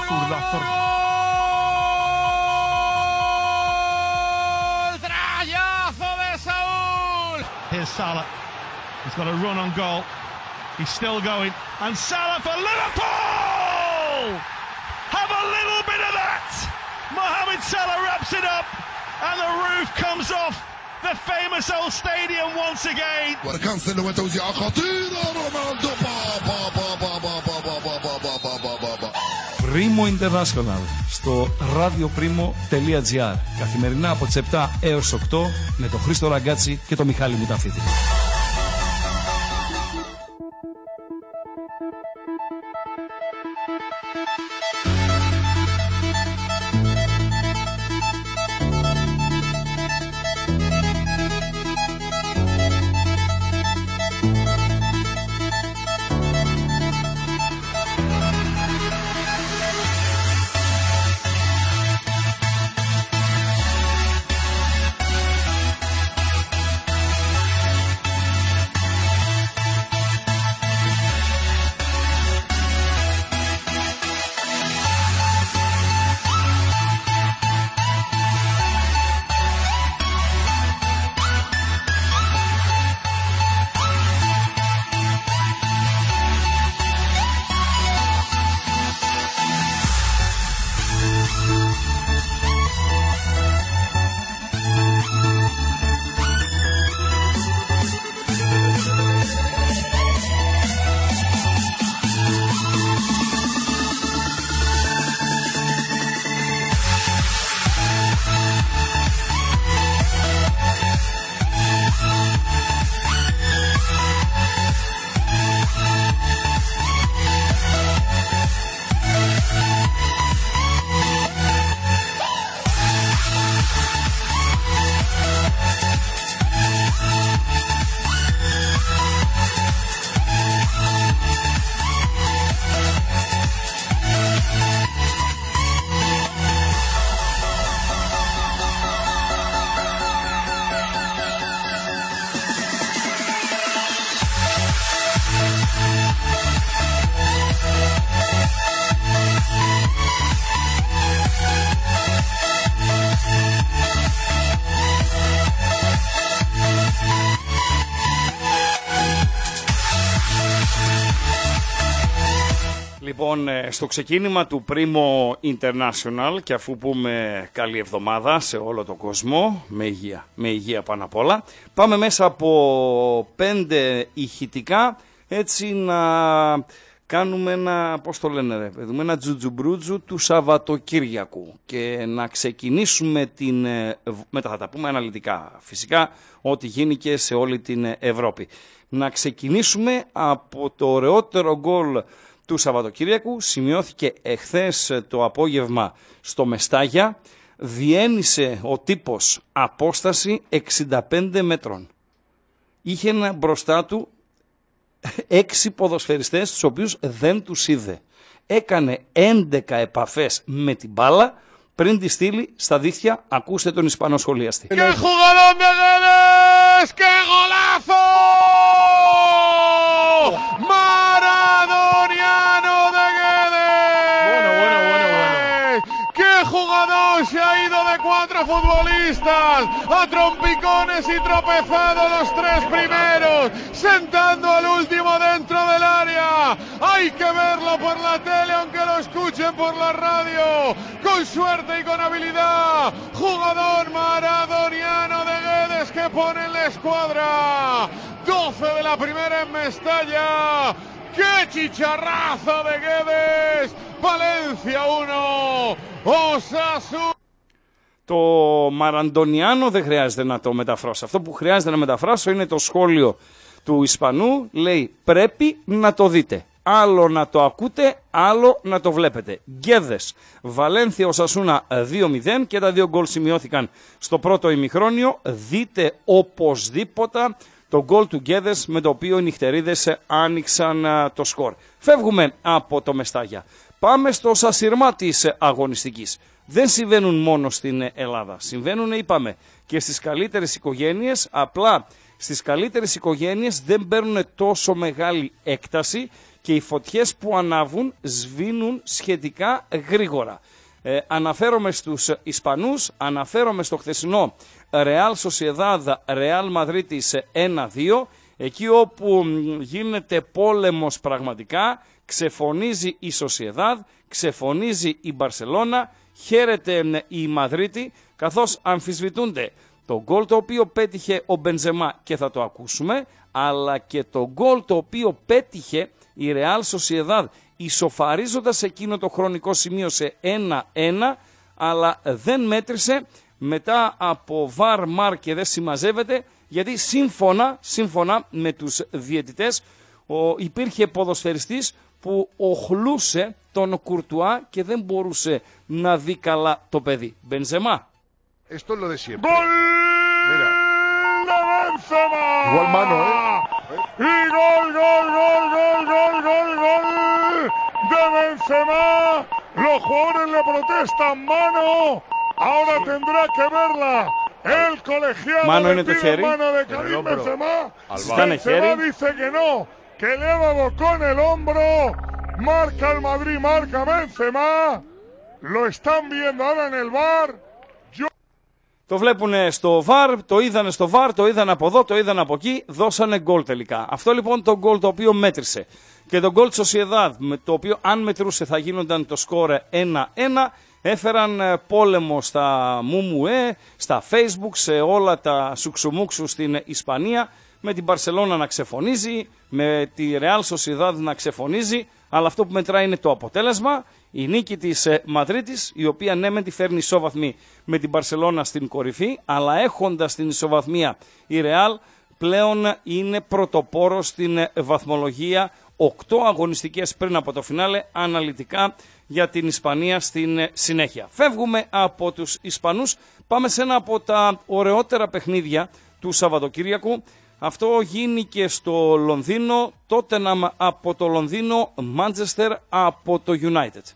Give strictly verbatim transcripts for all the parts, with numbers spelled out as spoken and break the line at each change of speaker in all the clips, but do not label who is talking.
Zurdazo.
Trayazo de Saúl.
Here's Salah. He's got a run on goal. He's still going. And Salah for Liverpool! Have a little bit of that! Mohamed Salah wraps it up. And the roof comes off the famous old stadium once again.
وكانسل وتوزيعة خطيرة رونالدو بابا بابا بابا بابا بابا بابا.
Primo International στο radioprimo.gr. Καθημερινά από τις επτά έως οκτώ με τον Χρήστο Ραγκάτσι και τον Μιχάλη Μουταφίτη.
Λοιπόν, στο ξεκίνημα του Primo International και αφού πούμε καλή εβδομάδα σε όλο τον κόσμο, με υγεία, με υγεία πάνω απ' όλα, πάμε μέσα από πέντε ηχητικά έτσι να κάνουμε ένα, πώς το λένε ρε παιδί μου, ένα τζουτζουμπρούτζου του Σαββατοκύριακου και να ξεκινήσουμε την, μετά θα τα πούμε αναλυτικά φυσικά, ό,τι γίνει και σε όλη την Ευρώπη. Να ξεκινήσουμε από το ωραιότερο γκολ του Σαββατοκύριακου, σημειώθηκε εχθές το απόγευμα στο Μεστάγια, διένυσε ο τύπος απόσταση εξήντα πέντε μέτρων. Είχε ένα μπροστά του έξι ποδοσφαιριστές, τους οποίους δεν τους είδε. Έκανε έντεκα επαφές με την μπάλα πριν τη στείλει στα δίχτυα. Ακούστε τον Ισπανό σχολιαστή.
¡Qué jugador de Guedes! ¡Qué golazo! ¡Maradoniano de Guedes!
Bueno, bueno, bueno, bueno.
¡Qué jugador! Se ha ido de cuatro futbolistas a trompicones y tropezado los tres primeros, sentando al último dentro del área. Hay que verlo por la tele, aunque lo escuchen por la radio. Con suerte y con habilidad, jugador maradoniano de Guedes que pone en la escuadra. doce de la primera en Mestalla. ¡Qué chicharrazo de Guedes! Valencia uno, Osasuna.
Το Μαραντονιάνο δεν χρειάζεται να το μεταφράσω. Αυτό που χρειάζεται να μεταφράσω είναι το σχόλιο του Ισπανού. Λέει πρέπει να το δείτε. Άλλο να το ακούτε, άλλο να το βλέπετε. Γκέδες, Βαλένθια, Οσασούνα δύο μηδέν και τα δύο γκολ σημειώθηκαν στο πρώτο ημιχρόνιο. Δείτε οπωσδήποτε το γκολ του Γκέδες με το οποίο οι νυχτερίδες άνοιξαν το σκορ. Φεύγουμε από το Μεστάγια. Πάμε στο σασιρμά της αγωνιστικής. Δεν συμβαίνουν μόνο στην Ελλάδα. Συμβαίνουν, είπαμε, και στις καλύτερες οικογένειες. Απλά στις καλύτερες οικογένειες δεν παίρνουν τόσο μεγάλη έκταση και οι φωτιές που ανάβουν σβήνουν σχετικά γρήγορα. Ε, αναφέρομαι στους Ισπανούς, αναφέρομαι στο χθεσινό Real Sociedad Real Madrid ένα δύο, εκεί όπου γίνεται πόλεμος πραγματικά, ξεφωνίζει η Sociedad, ξεφωνίζει η Μπαρσελώνα, χαίρεται η Μαδρίτη, καθώς αμφισβητούνται το γκολ το οποίο πέτυχε ο Μπενζεμά και θα το ακούσουμε, αλλά και το γκολ το οποίο πέτυχε η Real Sociedad ισοφαρίζοντας εκείνο το χρονικό σημείο σε ένα ένα, αλλά δεν μέτρησε μετά από βαρ μαρ και δεν συμμαζεύεται, γιατί σύμφωνα, σύμφωνα με τους διαιτητές ο, υπήρχε ποδοσφαιριστής που οχλούσε τον Κουρτουά και δεν μπορούσε να δει καλά το παιδί. Μπενζεμά.
Esto es lo de siempre.
¡Gol
Mira.
de Benzema!
Igual mano, ¿eh?
Y gol, gol, gol, gol, gol, gol, gol de Benzema. Los jugadores le protestan mano. Ahora tendrá que verla. El colegiado
Mano
le
en el
pide
tejeri.
mano de
En el
Karim
hombro.
Benzema.
Al
bar.
Benzema dice que no, que le ha dado con el hombro. Marca el Madrid, marca Benzema. Lo están viendo ahora en el bar.
Το βλέπουν στο βαρ, το είδανε στο βαρ, το είδαν από εδώ, το είδαν από εκεί, δώσανε γκολ τελικά. Αυτό λοιπόν το γκολ το οποίο μέτρησε. Και το γκολ της Sociedad, το οποίο αν μετρούσε θα γίνονταν το σκορ ένα ένα, έφεραν πόλεμο στα Μουμουέ, στα Facebook, σε όλα τα σουξουμούξου στην Ισπανία, με την Μπαρσελώνα να ξεφωνίζει, με τη Real Sociedad να ξεφωνίζει, αλλά αυτό που μετράει είναι το αποτέλεσμα. Η νίκη της Μαδρίτης, η οποία ναι μεν τη φέρνει ισόβαθμη με την Μπαρσελώνα στην κορυφή, αλλά έχοντας την ισοβαθμία η Real πλέον είναι πρωτοπόρο στην βαθμολογία, οκτώ αγωνιστικές πριν από το φινάλε, αναλυτικά για την Ισπανία στην συνέχεια. Φεύγουμε από τους Ισπανούς, πάμε σε ένα από τα ωραιότερα παιχνίδια του Σαββατοκύριακου. Αυτό γίνηκε στο Λονδίνο, Τότεναμ από το Λονδίνο, Μάντσεστερ από το United.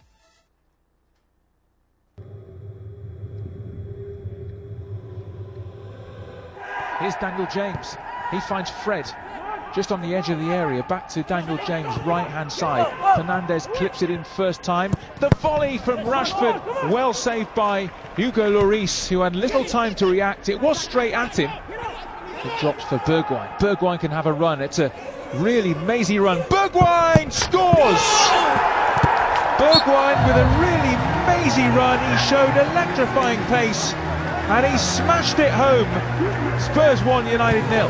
Here's Daniel James. He finds Fred just on the edge of the area. Back to Daniel James, right-hand side. Fernandez clips it in first time. The volley from Rashford, well saved by Hugo Lloris, who had little time to react. It was straight at him. It drops for Bergwijn. Bergwijn can have a run. It's a really mazy run. Bergwijn scores! Bergwijn with a really mazy run. He showed electrifying pace and he smashed it home. Spurs one, United nil.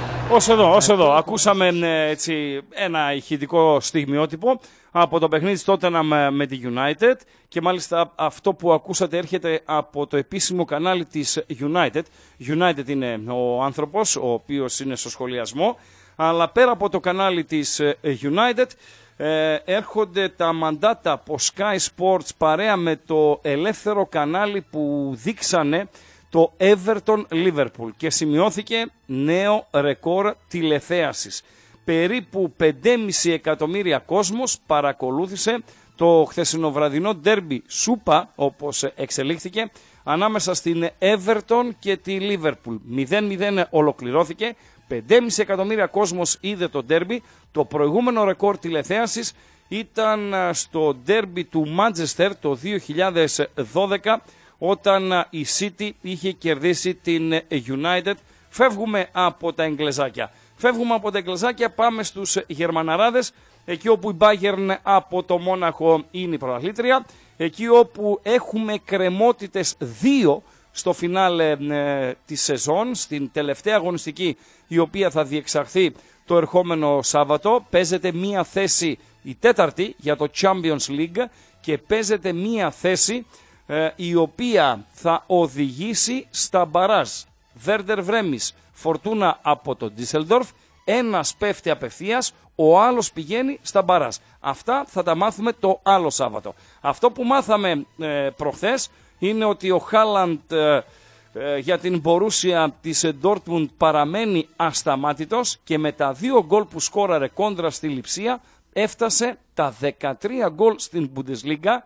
Ως εδώ, ως εδώ. Ακούσαμε έτσι, ένα ηχητικό στιγμιότυπο από το παιχνίδι Tottenham με τη United και μάλιστα αυτό που ακούσατε έρχεται από το επίσημο κανάλι της United. United είναι ο άνθρωπος ο οποίος είναι στο σχολιασμό, αλλά πέρα από το κανάλι της United ε, έρχονται τα μαντάτα από Sky Sports παρέα με το ελεύθερο κανάλι που δείξανε το Everton Liverpool και σημειώθηκε νέο ρεκόρ τηλεθέασης. Περίπου πέντε κόμμα πέντε εκατομμύρια κόσμος παρακολούθησε το χθεσινοβραδινό ντέρμπι σούπα, όπως εξελίχθηκε, ανάμεσα στην Everton και τη Liverpool. μηδέν μηδέν ολοκληρώθηκε, πέντε κόμμα πέντε εκατομμύρια κόσμος είδε το ντέρμπι. Το προηγούμενο ρεκόρ τηλεθέασης ήταν στο ντέρμπι του Manchester το δύο χιλιάδες δώδεκα, όταν η City είχε κερδίσει την United. Φεύγουμε από τα εγγλεζάκια. Φεύγουμε από τα εγγλεζάκια, πάμε στους Γερμαναράδες, εκεί όπου η Bayern από το Μόναχο είναι η πρωταθλήτρια, εκεί όπου έχουμε κρεμότητες δύο στο φινάλε ε, της σεζόν, στην τελευταία αγωνιστική η οποία θα διεξαχθεί το ερχόμενο Σάββατο. Παίζεται μία θέση, η τέταρτη, για το Champions League και παίζεται μία θέση ε, η οποία θα οδηγήσει στα μπαράζ. Βέρντερ Βρέμις, Φορτούνα από το Ντίσελντορφ, ένας πέφτει απευθείας, ο άλλος πηγαίνει στα μπαράζ. Αυτά θα τα μάθουμε το άλλο Σάββατο. Αυτό που μάθαμε ε, προχθές είναι ότι ο Χάλαντ ε, ε, για την Μπορούσια της Ντόρτμουντ παραμένει ασταμάτητος και με τα δύο γκολ που σκόραρε κόντρα στη Λιψία έφτασε τα δεκατρία γκολ στην Bundesliga.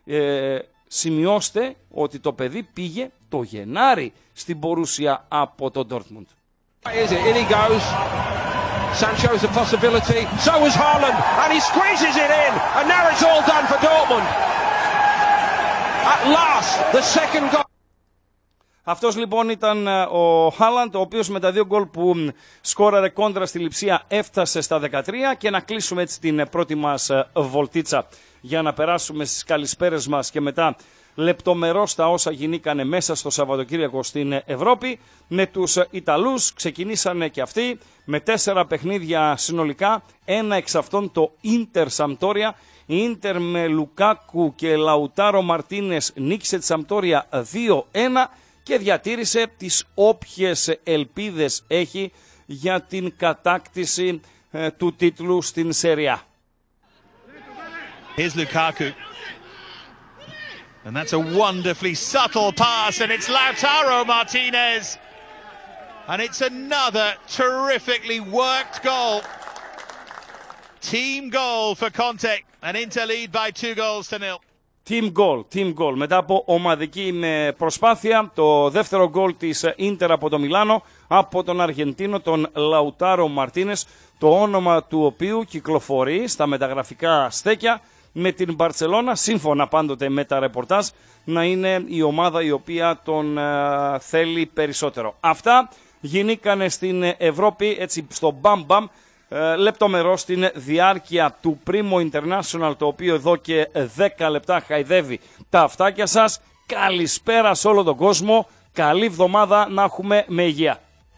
Ε, σημειώστε ότι το παιδί πήγε το Γενάρη στην Μπορούσια από το Ντόρτμουντ.
Is it? In he goes. Sancho's a possibility, so was Haaland, and he squeezes it in, and now it's all done for Dortmund. At last, the second goal.
Αυτός λοιπόν ήταν ο Χάλαντ, ο οποίος με τα δύο γκολ που σκόραρε κόντρα στη Λειψία έφτασε στα δεκατρία. Και να κλείσουμε έτσι την πρώτη μας βολτίτσα για να περάσουμε στις καλησπέρες μας και μετά λεπτομερώς τα όσα γινήκανε μέσα στο Σαββατοκύριακο στην Ευρώπη. Με τους Ιταλούς ξεκινήσανε και αυτοί με τέσσερα παιχνίδια συνολικά, ένα εξ αυτών το Ίντερ Σαμπτόρια. Η Ίντερ με Λουκάκου και Λαουτάρο Μαρτίνες νίκησε τη Σαμπτόρια δύο ένα και διατήρησε τις όποιες ελπίδες έχει για την κατάκτηση ε, του τίτλου στην Σέρια.
Here's Lukaku. And that's a wonderfully subtle pass, and it's Lautaro Martinez. And it's another terrifically worked goal. Team goal for Conte, and Inter lead by two goals to nil.
Team goal, team goal. Μετά από ομαδική προσπάθεια, το δεύτερο γκολ της Ίντερ από το Μιλάνο, από τον Αργεντίνο, τον Λαουτάρο Μαρτίνες, το όνομα του οποίου κυκλοφορεί στα μεταγραφικά στέκια με την Μπαρτσελώνα, σύμφωνα πάντοτε με τα ρεπορτάζ, να είναι η ομάδα η οποία τον uh, θέλει περισσότερο. Αυτά γινήκανε στην Ευρώπη έτσι στο μπαμ μπαμ, uh, λεπτομερώς στην διάρκεια του Primo International, το οποίο εδώ και δέκα λεπτά χαϊδεύει τα αυτάκια σας. Καλησπέρα σε όλο τον κόσμο, καλή εβδομάδα να έχουμε με υγεία.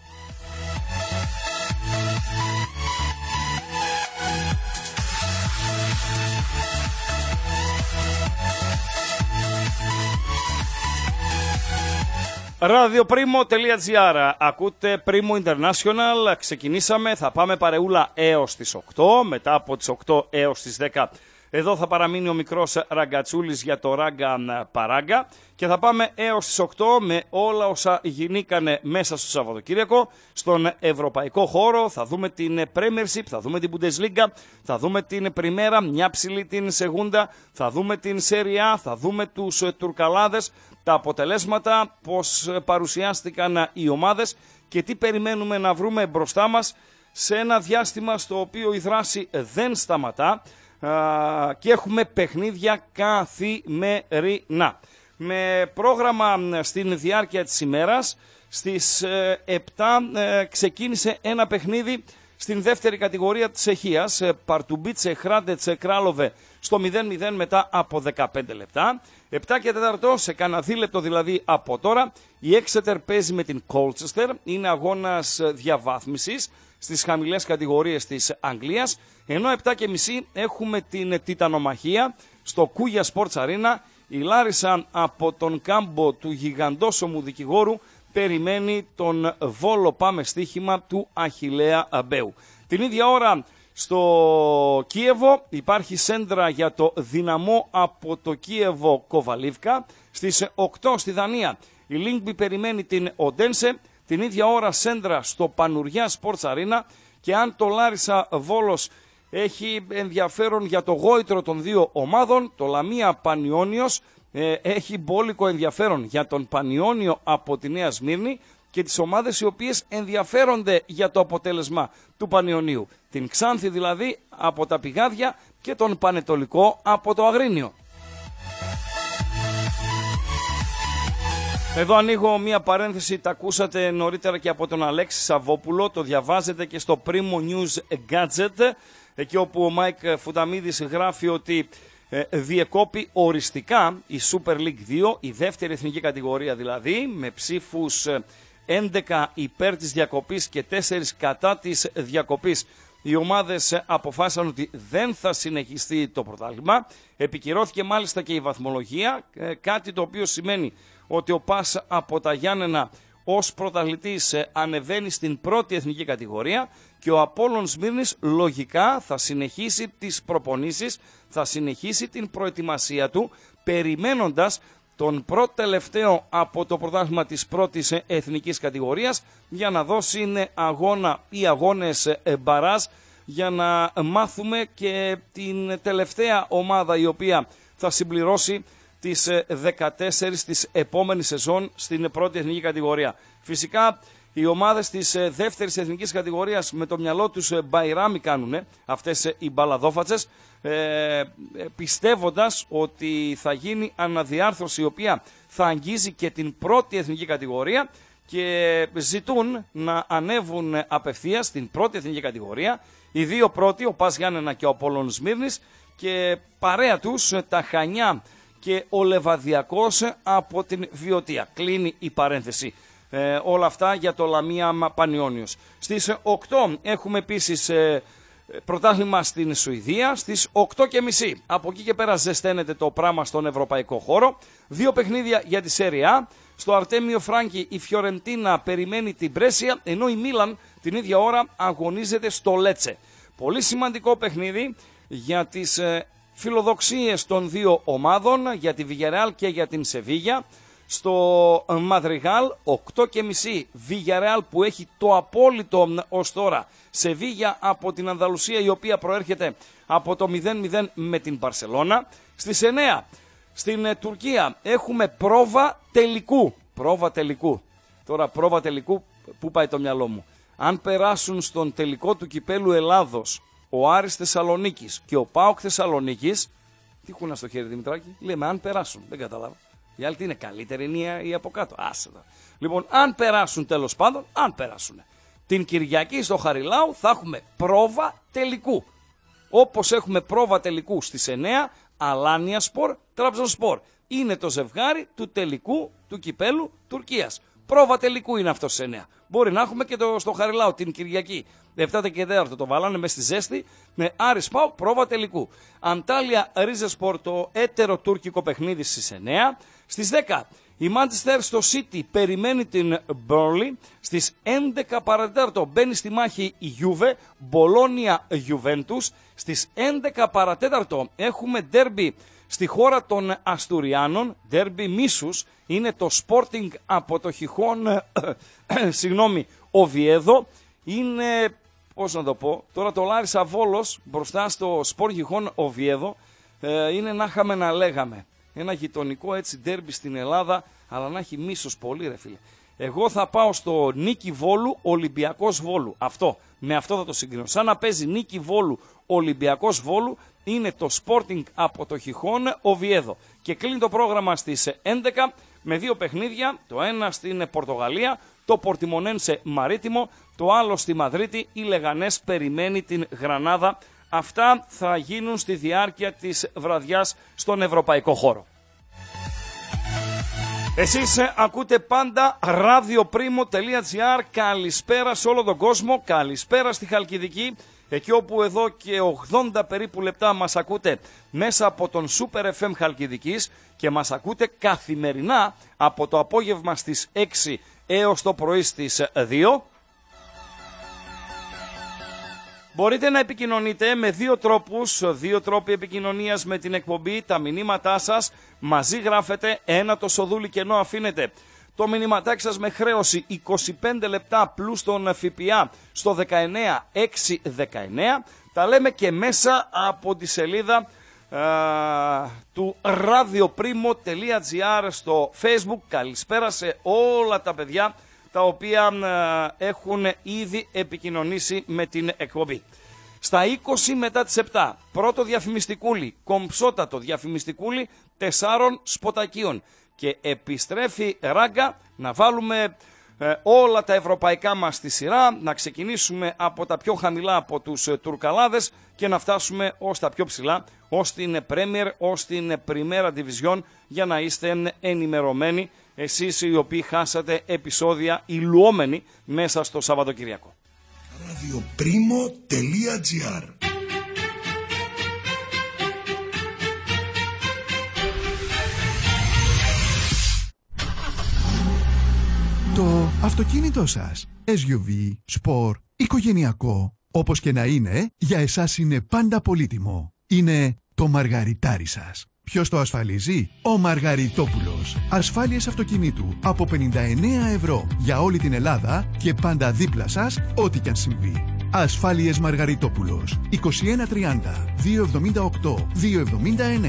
radioprimo.gr. Ακούτε Primo International. Ξεκινήσαμε, θα πάμε παρεούλα έως τις οκτώ. Μετά από τις οκτώ έως τις δέκα εδώ θα παραμείνει ο μικρός Ραγκατσούλης για το Ράγκα Παράγκα. Και θα πάμε έως τις οκτώ με όλα όσα γινήκανε μέσα στο Σαββατοκύριακο στον ευρωπαϊκό χώρο. Θα δούμε την Premiership, θα δούμε την Bundesliga, θα δούμε την Πριμέρα, μια ψηλή την Σεγούντα, θα δούμε την Σέρια, θα δούμε τους Τουρκαλάδες, τα αποτελέσματα, πώς παρουσιάστηκαν οι ομάδες και τι περιμένουμε να βρούμε μπροστά μας σε ένα διάστημα στο οποίο η δράση δεν σταματά και έχουμε παιχνίδια καθημερινά. Με πρόγραμμα στην διάρκεια της ημέρας, στις επτά ξεκίνησε ένα παιχνίδι στην δεύτερη κατηγορία της Τσεχίας, Παρτουμπίτσε Χράντετσε Κράλοβε στο μηδέν μηδέν μετά από δεκαπέντε λεπτά. επτά και τέσσερα, σε κανένα δίλεπτο δηλαδή από τώρα, η Exeter παίζει με την Colchester, είναι αγώνας διαβάθμισης στις χαμηλές κατηγορίες της Αγγλίας, ενώ επτά και μισή έχουμε την τιτανομαχία στο Κούγια Sports Arena. Η Λάρισα από τον κάμπο του γιγαντόσωμου δικηγόρου περιμένει τον Βόλο Πάμε στοίχημα του Αχιλλέα Αμπέου. Την ίδια ώρα στο Κίεβο υπάρχει σέντρα για το Δυναμό από το Κίεβο Κοβαλίβκα. Στις οκτώ στη Δανία η Λίνγκμπι περιμένει την Οντένσε. Την ίδια ώρα σέντρα στο Πανουριά Sports Arena. Και αν το Λάρισα Βόλος έχει ενδιαφέρον για το γόητρο των δύο ομάδων, το Λαμία Πανιόνιος ε, έχει μπόλικο ενδιαφέρον για τον Πανιόνιο από τη Νέα Σμύρνη και τις ομάδες οι οποίες ενδιαφέρονται για το αποτέλεσμα του Πανιωνίου. Την Ξάνθη δηλαδή από τα Πηγάδια και τον Πανετολικό από το Αγρίνιο. Εδώ ανοίγω μία παρένθεση, τα ακούσατε νωρίτερα και από τον Αλέξη Σαββόπουλο, το διαβάζετε και στο Primo News Gadget, εκεί όπου ο Μάικ Φουταμίδης γράφει ότι ε, διεκόπη οριστικά η Super League δύο, η δεύτερη εθνική κατηγορία δηλαδή, με ψήφους έντεκα υπέρ της διακοπής και τέσσερα κατά της διακοπής. Οι ομάδες αποφάσισαν ότι δεν θα συνεχιστεί το πρωτάθλημα. Επικυρώθηκε μάλιστα και η βαθμολογία, κάτι το οποίο σημαίνει ότι ο ΠΑΣ από τα Γιάννενα ως πρωταθλητής ανεβαίνει στην πρώτη εθνική κατηγορία και ο Απόλλων Σμύρνης λογικά θα συνεχίσει τις προπονήσεις, θα συνεχίσει την προετοιμασία του, περιμένοντας τον πρώτο τελευταίο από το πρωτάθλημα της πρώτης εθνικής κατηγορίας για να δώσει αγώνα ή αγώνες μπαράζ για να μάθουμε και την τελευταία ομάδα η οποία θα συμπληρώσει τις δεκατέσσερις της επόμενης σεζόν στην πρώτη εθνική κατηγορία. Φυσικά Οι ομάδες της ε, δεύτερης εθνικής κατηγορίας με το μυαλό τους ε, μπαϊράμι κάνουν αυτές ε, οι μπαλαδόφατσες, ε, πιστεύοντας ότι θα γίνει αναδιάρθρωση η οποία θα αγγίζει και την πρώτη εθνική κατηγορία και ζητούν να ανέβουν απευθείας στην πρώτη εθνική κατηγορία οι δύο πρώτοι, ο Πας Γιάννενα και ο Απόλλων Σμύρνης, και παρέα τους τα Χανιά και ο Λεβαδιακός από την Βιωτία. Κλείνει η παρένθεση. Ε, όλα αυτά για το Λαμία Πανιόνιος. Στις οκτώ έχουμε επίσης ε, πρωτάθλημα στην Σουηδία, στις οκτώ και μισή. Από εκεί και πέρα ζεσταίνεται το πράγμα στον ευρωπαϊκό χώρο. Δύο παιχνίδια για τη Σέρια Α. Στο Αρτέμιο Φράγκη η Φιωρεντίνα περιμένει την Πρέσια, ενώ η Μίλαν την ίδια ώρα αγωνίζεται στο Λέτσε. Πολύ σημαντικό παιχνίδι για τις ε, φιλοδοξίες των δύο ομάδων, για τη Villarreal και για την Σεβίγια. Στο Μαδριγάλ οκτώ και μισή, Villarreal που έχει το απόλυτο ως τώρα, Σεβίγια από την Ανδαλουσία η οποία προέρχεται από το μηδέν μηδέν με την Μπαρσελώνα. Στις εννέα στην ε, Τουρκία έχουμε πρόβα τελικού. Πρόβα τελικού. Τώρα πρόβα τελικού, πού πάει το μυαλό μου. Αν περάσουν στον τελικό του κυπέλου Ελλάδος ο Άρης Θεσσαλονίκης και ο ΠΑΟΚ Θεσσαλονίκης, τι χούνα στο χέρι Δημητράκη, λέμε αν περάσουν, δεν καταλάβω. Η άλλη τι είναι, καλύτερη είναι η από κάτω. Άσε τα. Λοιπόν, αν περάσουν τέλος πάντων, αν περάσουν. Την Κυριακή στο Χαριλάου θα έχουμε πρόβα τελικού. Όπως έχουμε πρόβα τελικού στις εννέα, Αλάνια Σπορ, Τραμπζονσπορ. Είναι το ζευγάρι του τελικού του κυπέλου Τουρκίας. Πρόβα τελικού είναι αυτό στις εννέα. Μπορεί να έχουμε και το στο Χαριλάου την Κυριακή. επτά και τέταρτο το βαλάνε μέσα στη ζέστη με Άρης ΠΑΟΚ πρόβα τελικού. Αντάλια Ρίζεσπορ, το έτερο τουρκικό παιχνίδι στις εννέα. Στις δέκα η Manchester στο City περιμένει την Burnley. Στις έντεκα παρατέταρτο μπαίνει στη μάχη η Juve, Μπολόνια Juventus. Στις έντεκα παρατέταρτο έχουμε ντέρμπι στη χώρα των Αστουριάνων, ντέρμπι μίσους, είναι το Sporting από το Χιχόν, συγγνώμη, Οβιέδο. Είναι, πώς να το πω, τώρα το Λάρισα Βόλος μπροστά στο Σπορ Γιχόν Οβιέδο, ε, είναι να είχαμε να λέγαμε. Ένα γειτονικό έτσι ντέρμπι στην Ελλάδα, αλλά να έχει μίσος πολύ ρε φίλε. Εγώ θα πάω στο Νίκη Βόλου, Ολυμπιακός Βόλου. Αυτό, με αυτό θα το συγκρίνω. Σαν να παίζει Νίκη Βόλου, Ολυμπιακός Βόλου, είναι το Sporting από το Χιχόν Οβιέδο. Και κλείνει το πρόγραμμα στις έντεκα με δύο παιχνίδια, το ένα στην Πορτογαλία, το Πορτιμονένσε Μαρίτιμο, το άλλο στη Μαδρίτη, η Λεγανές περιμένει την Γρανάδα. Αυτά θα γίνουν στη διάρκεια της βραδιάς στον ευρωπαϊκό χώρο. Εσείς ακούτε πάντα ραδιοπρίμο τελεία τζι άρ. Καλησπέρα σε όλο τον κόσμο, καλησπέρα στη Χαλκιδική, εκεί όπου εδώ και ογδόντα περίπου λεπτά μας ακούτε μέσα από τον Super εφ εμ Χαλκιδικής και μας ακούτε καθημερινά από το απόγευμα στις έξι έως το πρωί στις δύο. Μπορείτε να επικοινωνείτε με δύο τρόπους, δύο τρόποι επικοινωνίας με την εκπομπή, τα μηνύματά σας, μαζί γράφετε, ένα το σοδούλι κενό αφήνετε. Το μηνύματάκι σας με χρέωση είκοσι πέντε λεπτά πλούς τον ΦΠΑ στο δεκαεννέα εξακόσια δεκαεννέα. Τα λέμε και μέσα από τη σελίδα α, του ραδιοπρίμο τελεία τζι άρ στο Facebook. Καλησπέρα σε όλα τα παιδιά τα οποία α, έχουν ήδη επικοινωνήσει με την εκπομπή. Στα είκοσι μετά τις επτά, πρώτο διαφημιστικούλι, κομψότατο διαφημιστικούλι τεσσάρων σποτακίων. Και επιστρέφει ράγκα να βάλουμε ε, όλα τα ευρωπαϊκά μας στη σειρά, να ξεκινήσουμε από τα πιο χαμηλά από τους ε, Τουρκαλάδες και να φτάσουμε ως τα πιο ψηλά, ως την Premier, ως την Primera Division, για να είστε ενημερωμένοι εσείς οι οποίοι χάσατε επεισόδια υλουόμενοι μέσα στο Σαββατοκυριακό.
ραδιοπρίμο τελεία τζι άρ.
Το αυτοκίνητό σας, ες γιου βι, σπορ, οικογενειακό, όπως και να είναι, για εσάς είναι πάντα πολύτιμο. Είναι το μαργαριτάρι σας. Ποιος το ασφαλίζει? Ο Μαργαριτόπουλος. Ασφάλειες αυτοκινήτου από πενήντα εννέα ευρώ για όλη την Ελλάδα και πάντα δίπλα σας, ό,τι κι αν συμβεί. Ασφάλειες Μαργαριτόπουλος. είκοσι ένα τριάντα, διακόσια εβδομήντα οκτώ, διακόσια εβδομήντα εννέα.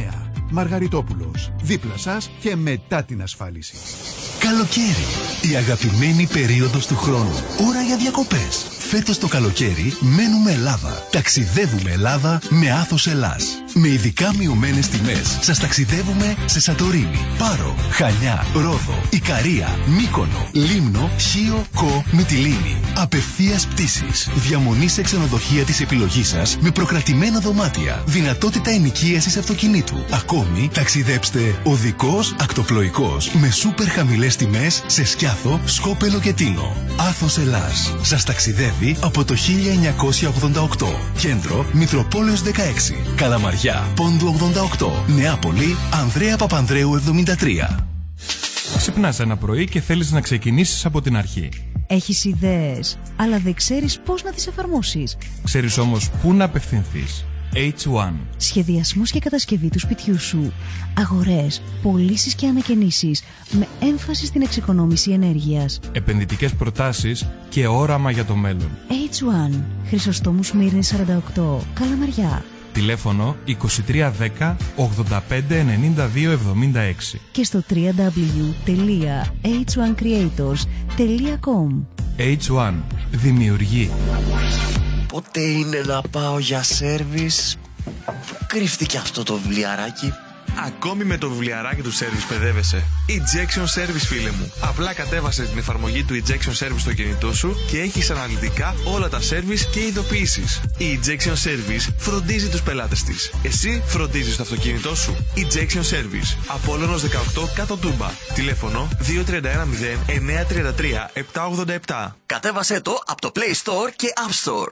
Μαργαριτόπουλος. Δίπλα σας και μετά την ασφάλιση.
Καλοκαίρι. Η αγαπημένη περίοδος του χρόνου. Ώρα για διακοπές. Φέτος το καλοκαίρι μένουμε Ελλάδα. Ταξιδεύουμε Ελλάδα με Άθος Ελλάς. Με ειδικά μειωμένες τιμές σας ταξιδεύουμε σε Σαντορίνη, Πάρο, Χανιά, Ρόδο, Ικαρία, Μύκονο, Λίμνο, Χίο, Κο, Μυτιλήνη. Απευθείας πτήσεις. Διαμονή σε ξενοδοχεία της επιλογής σας με προκρατημένα δωμάτια. Δυνατότητα ενοικίασης αυτοκινήτου. Ακόμη ταξιδέψτε οδικός, ακτοπλοϊκός με σούπερ χαμηλές τιμές σε Σκιάθο, Σκόπελο και Τίνο. Άθος Ελλάς. Σας ταξιδεύει από το χίλια εννιακόσια ογδόντα οκτώ. Κέντρο Μητροπόλεως δεκαέξι. Καλαμαριά, Πόντου ογδόντα οκτώ. Νεάπολη, Ανδρέα Παπανδρέου εβδομήντα τρία.
Ξυπνάς ένα πρωί και θέλεις να ξεκινήσεις από την αρχή.
Έχεις ιδέες, αλλά δεν ξέρεις πώς να τις εφαρμόσεις.
Ξέρεις όμως πού να απευθυνθείς. έιτς ουάν.
Σχεδιασμός και κατασκευή του σπιτιού σου. Αγορές, πωλήσεις και ανακαινήσεις με έμφαση στην εξοικονόμηση ενέργειας.
Επενδυτικές προτάσεις και όραμα για το μέλλον.
έιτς ουάν. Χρυσοστόμου Σμύρνη σαράντα οκτώ. Καλαμαριά.
Τηλέφωνο είκοσι τρία δέκα ογδόντα πέντε ενενήντα δύο εβδομήντα έξι.
Και στο double-u double-u double-u τελεία έιτς ουάν creators τελεία com.
έιτς ουάν. Δημιουργεί.
Πότε είναι να πάω για σέρβις? Κρύφτηκε αυτό το βιβλιαράκι.
Ακόμη με το βιβλιαράκι του Service παιδεύεσαι. Ejection Service, φίλε μου. Απλά κατέβασε την εφαρμογή του Ejection Service στο κινητό σου και έχεις αναλυτικά όλα τα service και ειδοποιήσεις. Η Ejection Service φροντίζει τους πελάτες της. Εσύ φροντίζεις το αυτοκίνητό σου. Ejection Service. Απόλλωνος δεκαοκτώ κάτω Τούμπα. Τηλέφωνο δύο τρία ένα μηδέν εννιά τρία τρία επτά ογδόντα επτά.
Κατέβασέ το από το Play Store και App Store.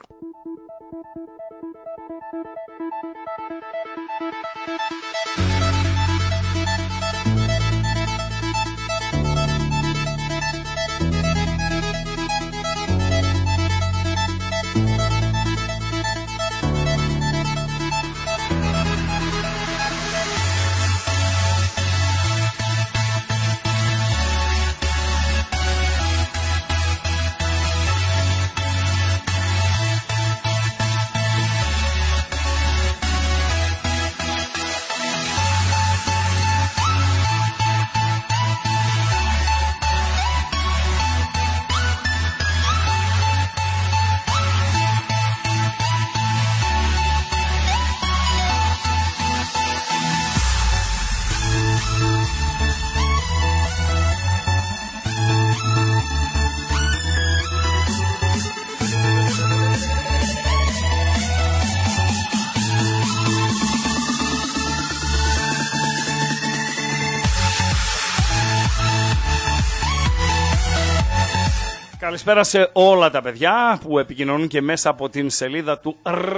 Καλησπέρα σε όλα τα παιδιά που επικοινωνούν και μέσα από την σελίδα του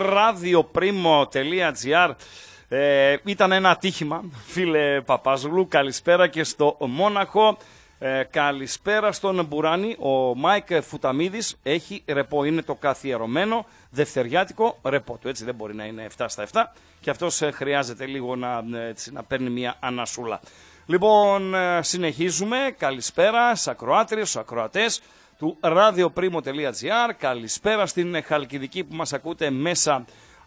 radioprimo τελεία gr. Ε, ήταν ένα ατύχημα, φίλε Παπάζογλου. Καλησπέρα και στο Μόναχο. Ε, καλησπέρα στον Μπουράνη. Ο Μάικ Φουταμίδης έχει ρεπό. Είναι το καθιερωμένο δευτεριάτικο ρεπό του. Έτσι δεν μπορεί να είναι επτά στα επτά. Και αυτός ε, χρειάζεται λίγο να, έτσι, να παίρνει μια ανασούλα. Λοιπόν, ε, συνεχίζουμε. Καλησπέρα στις ακροάτριες, στους ακροατές του radioprimo τελεία gr. Καλησπέρα στην Χαλκιδική που μας ακούτε μέσα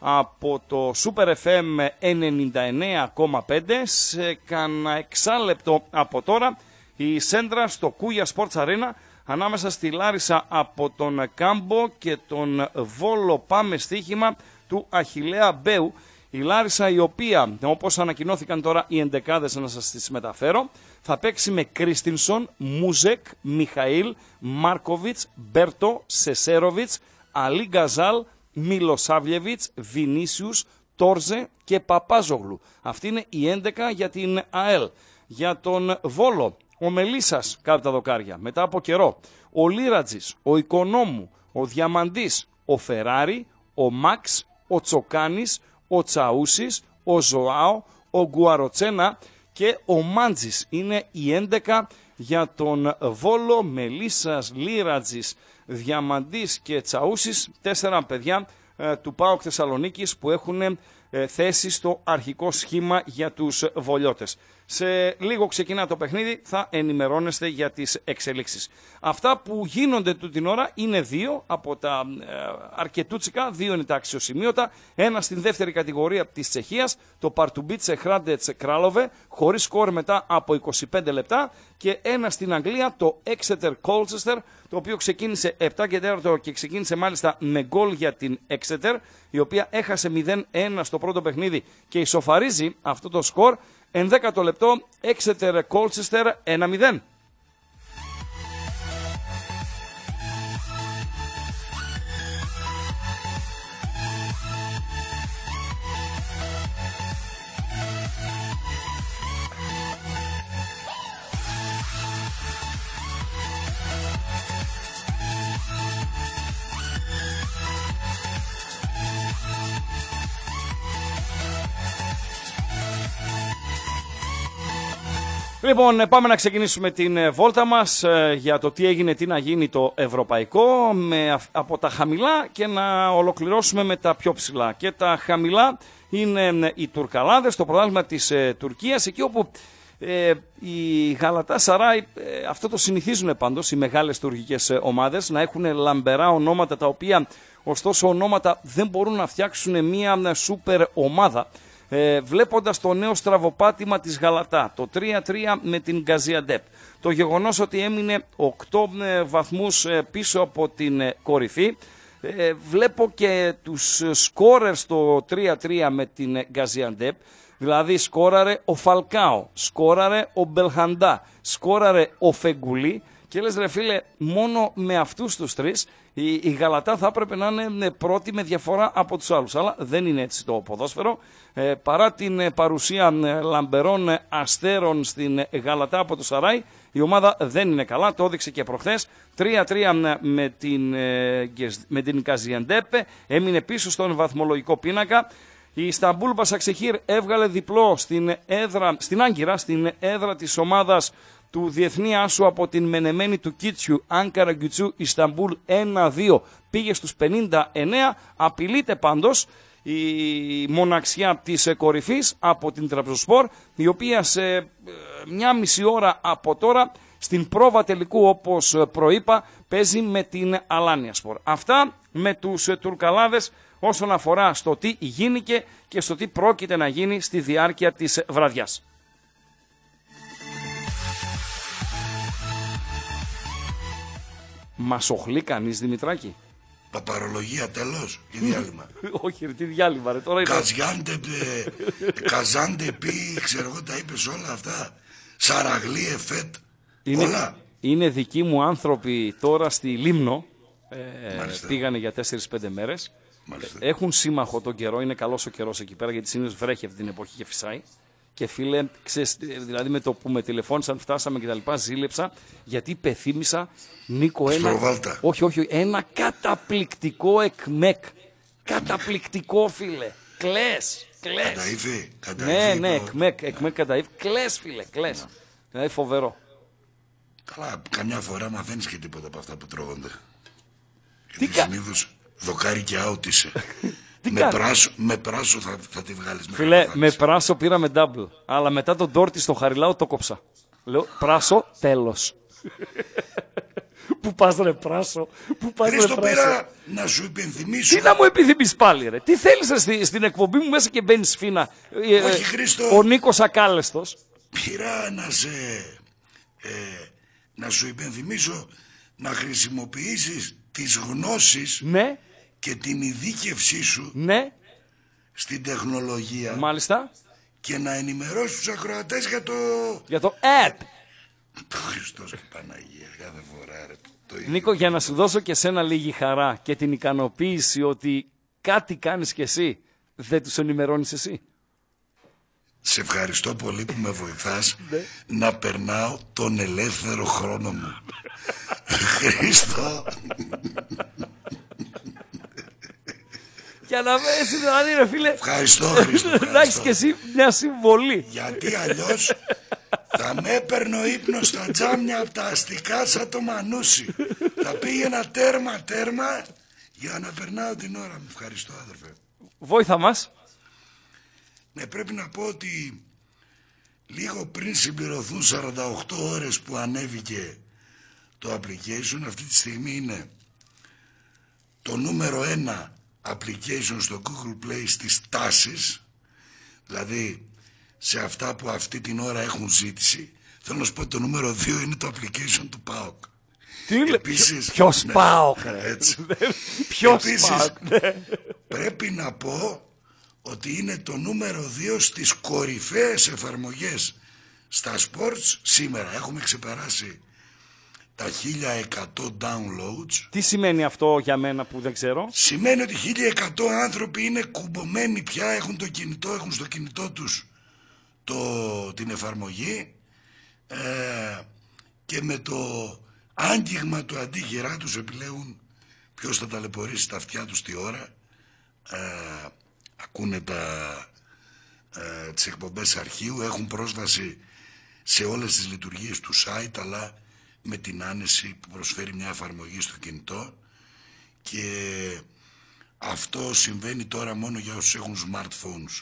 από το Super εφ εμ ενενήντα εννέα κόμμα πέντε. Σε κανένα εξάλεπτο από τώρα η σέντρα στο Κούγια Sports Arena ανάμεσα στη Λάρισα από τον Κάμπο και τον Βόλο πάμε στοίχημα του Αχιλλέα Μπέου. Η Λάρισα, η οποία, όπως ανακοινώθηκαν τώρα οι εντεκάδες, να σας τις μεταφέρω, θα παίξει με Κρίστινσον, Μούζεκ, Μιχαήλ, Μάρκοβιτς, Μπέρτο, Σεσέροβιτς, Αλή Γκαζάλ, Μιλοσάβλιεβιτς, Βινίσιους, Τόρζε και Παπάζογλου. Αυτή είναι η έντεκα για την ΑΕΛ. Για τον Βόλο, ο Μελίσας κάτω τα δοκάρια, μετά από καιρό. Ο Λίρατζης, ο Οικονόμου, ο Διαμαντής, ο Φεράρι, ο Μαξ, ο Τσοκάνης, ο Τσαούσης, ο Ζωάο, ο Γκουαροτσένα και ο Μάντζης. Είναι η έντεκα για τον Βόλο, Μελίσας, Λίρατζης, Διαμαντής και Τσαούσης. Τέσσερα παιδιά ε, του ΠΑΟΚ Θεσσαλονίκης που έχουν ε, θέση στο αρχικό σχήμα για τους βολιώτες. Σε λίγο ξεκινά το παιχνίδι, θα ενημερώνεστε για τις εξελίξεις. Αυτά που γίνονται του την ώρα είναι δύο από τα ε, αρκετούτσικα, δύο είναι τα αξιοσημείωτα. Ένα στην δεύτερη κατηγορία της Τσεχίας, το Παρτουμπίτσε Χράντετς Κράλοβε, χωρίς σκορ μετά από είκοσι πέντε λεπτά. Και ένα στην Αγγλία, το Exeter Colchester, το οποίο ξεκίνησε επτά και τέσσερα και ξεκίνησε μάλιστα με γκολ για την Exeter, η οποία έχασε μηδέν ένα στο πρώτο παιχνίδι και ισοφαρίζει αυτό το σκορ. Ενδέκατο λεπτό, Exeter Colchester ένα μηδέν. Λοιπόν, πάμε να ξεκινήσουμε την βόλτα μας για το τι έγινε, τι να γίνει το ευρωπαϊκό, με, από τα χαμηλά και να ολοκληρώσουμε με τα πιο ψηλά. Και τα χαμηλά είναι οι Τουρκαλάδες, το πρωτάθλημα της ε, Τουρκίας, εκεί όπου ε, η Γαλατάσαράι, ε, αυτό το συνηθίζουν πάντως οι μεγάλες τουρκικές ομάδες, να έχουν λαμπερά ονόματα, τα οποία ωστόσο ονόματα δεν μπορούν να φτιάξουν μια σούπερ ομάδα. Ε, βλέποντας το νέο στραβοπάτημα της Γαλατά, το τρία τρία με την Γκαζιαντέπ, το γεγονός ότι έμεινε οκτώ ε, βαθμούς ε, πίσω από την ε, κορυφή, ε, βλέπω και τους σκόρερ στο τρία τρία με την ε, Γκαζιαντέπ, δηλαδή σκόραρε ο Φαλκάο, σκόραρε ο Μπελχαντά, σκόραρε ο Φεγκουλή, και λες ρε φίλε, μόνο με αυτούς τους τρεις η, η Γαλατά θα έπρεπε να είναι πρώτη με διαφορά από τους άλλους. Αλλά δεν είναι έτσι το ποδόσφαιρο. Ε, παρά την ε, παρουσία ε, λαμπερών ε, αστέρων στην ε, Γαλατά από το Σαράι, η ομάδα δεν είναι καλά. Το έδειξε και προχθές. τρία τρία με την, ε, με την Καζιαντέπε. Έμεινε πίσω στον βαθμολογικό πίνακα. Η Ισταμπούλ Μπασαξεχήρ έβγαλε διπλό στην, έδρα, στην Άγκυρα, στην έδρα της ομάδας του διεθνή άσου από την μενεμένη του Κίτσιου, Άνκαρα Γκιουτσού Ισταμπούλ ένα δύο, πήγε στους πενήντα εννέα. Απειλείται πάντως η μοναξιά της κορυφής από την Τραμπζονσπορ, η οποία σε μια μισή ώρα από τώρα στην πρόβα τελικού, όπως προείπα, παίζει με την Αλάνιασπορ. Αυτά με τους Τουρκαλάδες όσον αφορά στο τι γίνηκε και στο τι πρόκειται να γίνει στη διάρκεια της βραδιάς. Μας οχλεί κανείς, Δημητράκη?
Παπαρολογία τέλος και διάλειμμα.
Όχι ρε, τι διάλειμμα ρε τώρα.
Καζιάντε, Καζάντε πει, ξέρω εγώ τα είπες όλα αυτά. Σαραγλί, Εφέτ,
είναι,
όλα.
Είναι δικοί μου άνθρωποι τώρα στη Λίμνο, ε, πήγανε για τέσσερις πέντε μέρες. Μάλιστα. Έχουν σύμμαχο τον καιρό, είναι καλός ο καιρός εκεί πέρα, γιατί συνήθως βρέχει αυτή την εποχή και φυσάει. Και φίλε, ξέρεις, δηλαδή με το που με τηλεφώνησαν, φτάσαμε και τα λοιπά, ζήλεψα, γιατί υπεθύμησα, Νίκο, ένα, όχι, όχι, ένα καταπληκτικό εκμεκ. Καταπληκτικό, φίλε. Κλαις, κλαις.
Καταήφι, καταήφι.
Ναι, ναι, εκμεκ, εκμεκ καταήφι. Κλαις, φίλε, κλαις. Δηλαδή φοβερό.
Καλά, καμιά φορά μαθαίνεις και τίποτα από αυτά που τρώγονται. Γιατί συνήθως δοκάρι και out είσαι. Με πράσο, με πράσο θα, θα τη βγάλεις.
Φίλε, με πράσο πήραμε double. Αλλά μετά τον τόρτι στο Χαριλάου το κόψα. Λέω πράσο, τέλος. Πού πας ρε πράσο, πού πας
Χρήστο,
ρε πράσο.
πήρα να σου υπενθυμίσω.
Τι να μου επιθυμείς πάλι ρε. Τι θέλεις ρε, στη, στην εκπομπή μου μέσα και μπαίνεις φίνα.
Όχι, Χρήστο.
Ο Νίκος Ακάλεστος.
Πήρα να σε... Ε, να σου υπενθυμίσω να χρησιμοποιήσεις τις γνώσεις, ναι, και την ειδίκευσή σου, ναι, στην τεχνολογία.
Μάλιστα.
Και να ενημερώσεις τους ακροατές για το...
Για το app.
Το Χριστός και Παναγία, κάθε φορά ρε. Το
Νίκο, για να σου δώσω και σένα λίγη χαρά και την ικανοποίηση ότι κάτι κάνεις κι εσύ, δεν τους ενημερώνεις εσύ.
Σε ευχαριστώ πολύ που με βοηθάς να περνάω τον ελεύθερο χρόνο μου. Χρήστο.
Για να βέσει δηλαδή ρε φίλε.
Ευχαριστώ Χρήστο.
Να έχεις και εσύ μια συμβολή.
Γιατί αλλιώς θα με έπαιρνε ο ύπνος στα τζάμια από τα αστικά σαν το Μανούσι. Θα πήγαινα τέρμα τέρμα για να περνάω την ώρα μου. Ευχαριστώ αδερφέ.
Βόηθα μας.
Ναι, πρέπει να πω ότι λίγο πριν συμπληρωθούν σαράντα οκτώ ώρες που ανέβηκε το application, αυτή τη στιγμή είναι το νούμερο ένα application στο Google Play στις τάσεις, δηλαδή σε αυτά που αυτή την ώρα έχουν ζήτηση. Θέλω να σου πω ότι το νούμερο δύο είναι το application του ΠΑΟΚ.
Τι είναι, ποιος
ναι,
ΠΑΟΚ,
έτσι.
Ποιος
Επίσης,
ΠΑΟΚ, ναι.
πρέπει να πω ότι είναι το νούμερο δύο στις κορυφαίες εφαρμογές στα sports σήμερα. Έχουμε ξεπεράσει τα χίλια εκατό downloads.
Τι σημαίνει αυτό για μένα που δεν ξέρω?
Σημαίνει ότι χίλια εκατό άνθρωποι είναι κουμπωμένοι πια, έχουν το κινητό, έχουν στο κινητό τους το, την εφαρμογή ε, και με το άγγιγμα του αντίγυρά τους επιλέγουν ποιος θα ταλαιπωρήσει τα αυτιά τους τι ώρα. Ε, ακούνε τα, ε, τις εκπομπές αρχείου, έχουν πρόσβαση σε όλες τις λειτουργίες του site, αλλά με την άνεση που προσφέρει μια εφαρμογή στο κινητό, και αυτό συμβαίνει τώρα μόνο για όσους έχουν smartphones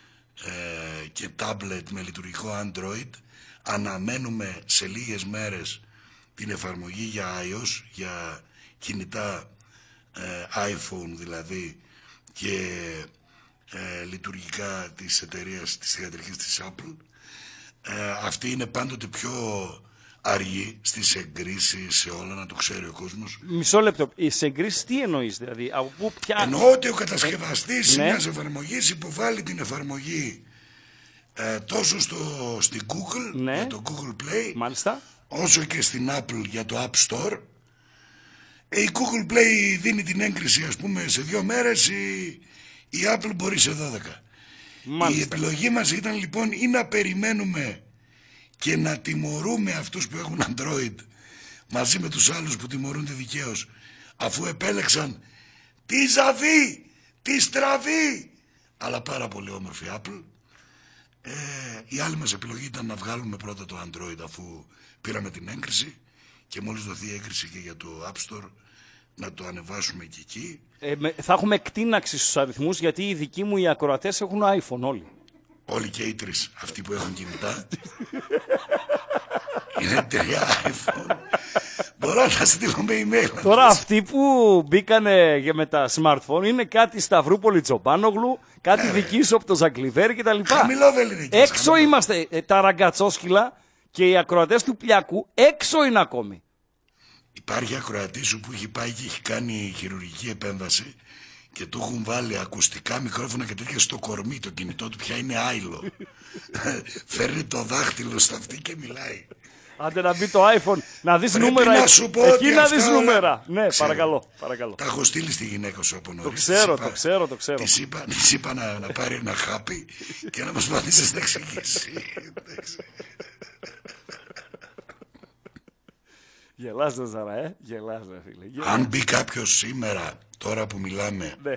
ε, και tablet με λειτουργικό Android. Αναμένουμε σε λίγες μέρες την εφαρμογή για iOS, για κινητά ε, iPhone δηλαδή, και ε, λειτουργικά της εταιρείας της θηγατρικής της Apple. Ε, αυτή είναι πάντοτε πιο αργή στις εγκρίσεις, σε όλα, να το ξέρει ο κόσμος.
Μισό λεπτό, σε εγκρίσεις τι εννοείς δηλαδή? Από πού, ποια...
Εννοώ ότι ο κατασκευαστής
ναι.
μιας εφαρμογής υποβάλλει την εφαρμογή ε, τόσο στο, στην Google,
ναι.
για το Google Play,
μάλιστα,
όσο και στην Apple για το App Store. Ε, η Google Play δίνει την έγκριση, ας πούμε, σε δύο μέρες, η, η Apple μπορεί σε δώδεκα. Μάλιστα. Η επιλογή μας ήταν λοιπόν ή να περιμένουμε και να τιμωρούμε αυτούς που έχουν Android μαζί με τους άλλους που τιμωρούνται δικαίως, αφού επέλεξαν τη ζαβή, τη στραβή, αλλά πάρα πολύ όμορφη Apple. Ε, η άλλη μας επιλογή ήταν να βγάλουμε πρώτα το Android, αφού πήραμε την έγκριση, και μόλις δοθεί η έγκριση και για το App Store να το ανεβάσουμε και εκεί.
Ε, με, θα έχουμε εκτείναξη στους αριθμούς, γιατί οι δικοί μου οι ακροατές έχουν iPhone όλοι.
Όλοι και οι τρεις, αυτοί που έχουν κινητά. Είναι τρία iPhone. Μπορώ να στείλω με email.
Τώρα αυτοί που μπήκανε με τα smartphone είναι κάτι Σταυρούπολη Τσοπάνογλου, κάτι ε, δική σου από το Ζαγκλιβέρι κτλ. Έξω είμαστε, ε, τα ραγκατσόσκυλα και οι ακροατές του Πλιάκου έξω είναι ακόμη.
Υπάρχει ακροατή σου που έχει πάει και έχει κάνει χειρουργική επέμβαση και του έχουν βάλει ακουστικά μικρόφωνα και τέτοια στο κορμί. Το κινητό του πια είναι άϊλο. Φέρνει το δάχτυλο στα αυτή και μιλάει.
Άντε να μπει το iPhone, να δεις νούμερα.
Να σου πω
εκεί να δεις νούμερα. Ναι,
ξέρω.
παρακαλώ, παρακαλώ.
Τα έχω στείλει στη γυναίκα σου από νωρίς.
Το ξέρω,
είπα,
το ξέρω, το ξέρω.
Της είπα, της είπα να, να πάρει ένα χάπι και να μας πατήσεις να εξηγήσει.
Γελάς δε Ζαρά, ε, γελάς δε φίλε. Γελάς.
Αν μπει κάποιος σήμερα, τώρα που μιλάμε,
ναι.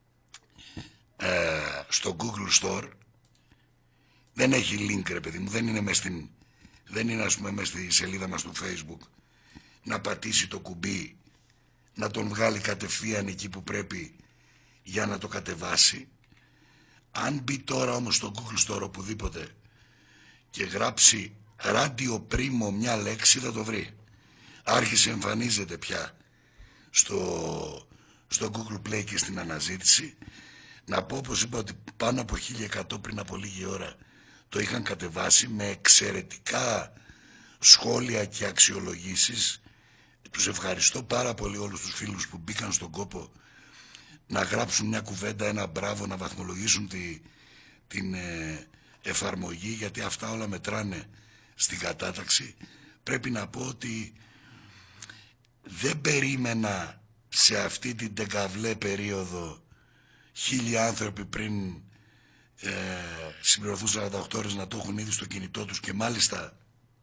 ε, στο Google Store, δεν έχει link ρε παιδί μου, δεν είναι μες στην... Δεν είναι, ας πούμε, μες στη σελίδα μας του Facebook να πατήσει το κουμπί, να τον βγάλει κατευθείαν εκεί που πρέπει για να το κατεβάσει. Αν μπει τώρα όμως στο Google Store οπουδήποτε και γράψει Radio Primo μια λέξη, θα το βρει. Άρχισε, εμφανίζεται πια στο, στο Google Play και στην αναζήτηση. Να πω, όπως είπα, ότι πάνω από χίλια εκατό πριν από λίγη ώρα το είχαν κατεβάσει με εξαιρετικά σχόλια και αξιολογήσεις. Τους ευχαριστώ πάρα πολύ όλους τους φίλους που μπήκαν στον κόπο να γράψουν μια κουβέντα, ένα μπράβο, να βαθμολογήσουν τη, την ε, εφαρμογή, γιατί αυτά όλα μετράνε στην κατάταξη. Πρέπει να πω ότι δεν περίμενα σε αυτή την τεκαβλέ περίοδο χίλια άνθρωποι πριν ε, συμπληρωθούν σαράντα οκτώ ώρες να το έχουν ήδη στο κινητό τους, και μάλιστα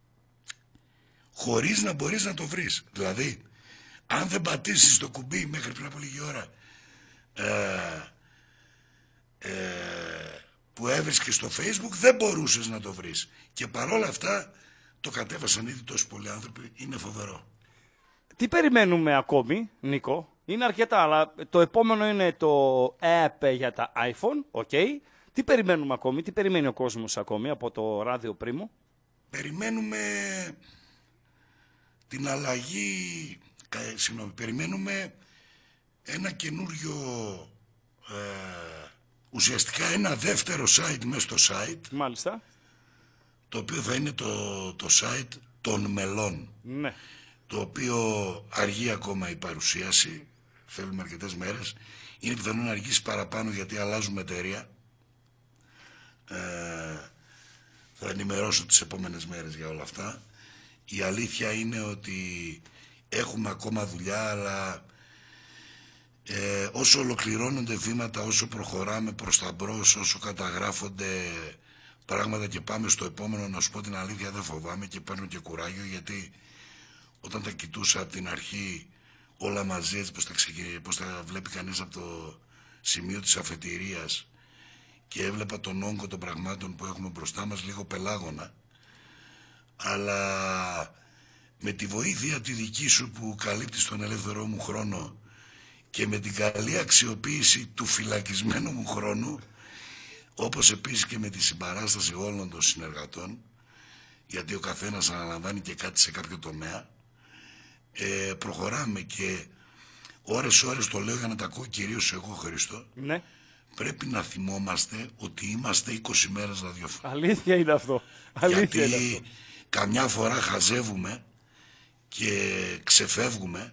χωρίς να μπορείς να το βρεις. Δηλαδή, αν δεν πατήσεις το κουμπί μέχρι πριν από λίγη ώρα ε, ε, που έβρισκες στο Facebook, δεν μπορούσες να το βρεις. Και παρόλα αυτά το κατέβασαν ήδη τόσοι πολλοί άνθρωποι. Είναι φοβερό.
Τι περιμένουμε ακόμη, Νίκο? Είναι αρκετά, αλλά το επόμενο είναι το app για τα iPhone, ok. Τι περιμένουμε ακόμη, τι περιμένει ο κόσμος ακόμη από το ράδιο Πρίμο?
Περιμένουμε την αλλαγή, συγγνώμη, περιμένουμε ένα καινούριο, ε, ουσιαστικά ένα δεύτερο site μέσα στο site.
Μάλιστα.
Το οποίο θα είναι το, το site των μελών.
Ναι.
Το οποίο αργεί ακόμα η παρουσίαση, θέλουμε αρκετές μέρες. Είναι πιθανό να αργήσει παραπάνω γιατί αλλάζουμε εταιρεία. Ε, θα ενημερώσω τις επόμενες μέρες για όλα αυτά. Η αλήθεια είναι ότι έχουμε ακόμα δουλειά, αλλά ε, όσο ολοκληρώνονται βήματα, όσο προχωράμε προς τα μπρος, όσο καταγράφονται πράγματα και πάμε στο επόμενο, να σου πω την αλήθεια, δεν φοβάμαι και παίρνω και κουράγιο, γιατί όταν τα κοιτούσα από την αρχή όλα μαζί, έτσι πως τα, ξεκι... πως τα βλέπει κανείς από το σημείο της αφετηρίας, και έβλεπα τον όγκο των πραγμάτων που έχουμε μπροστά μας, λίγο πελάγωνα, αλλά με τη βοήθεια τη δική σου που καλύπτεις τον ελεύθερό μου χρόνο και με την καλή αξιοποίηση του φυλακισμένου μου χρόνου, όπως επίσης και με τη συμπαράσταση όλων των συνεργατών, γιατί ο καθένας αναλαμβάνει και κάτι σε κάποιο τομέα, ε, προχωράμε και ώρες ώρες το λέω για να τα ακούω κυρίως εγώ, Χρήστο.
Ναι.
Πρέπει να θυμόμαστε ότι είμαστε είκοσι μέρες ραδιόφωνο.
Αλήθεια είναι αυτό. Αλήθεια
γιατί
είναι αυτό.
Καμιά φορά χαζεύουμε και ξεφεύγουμε,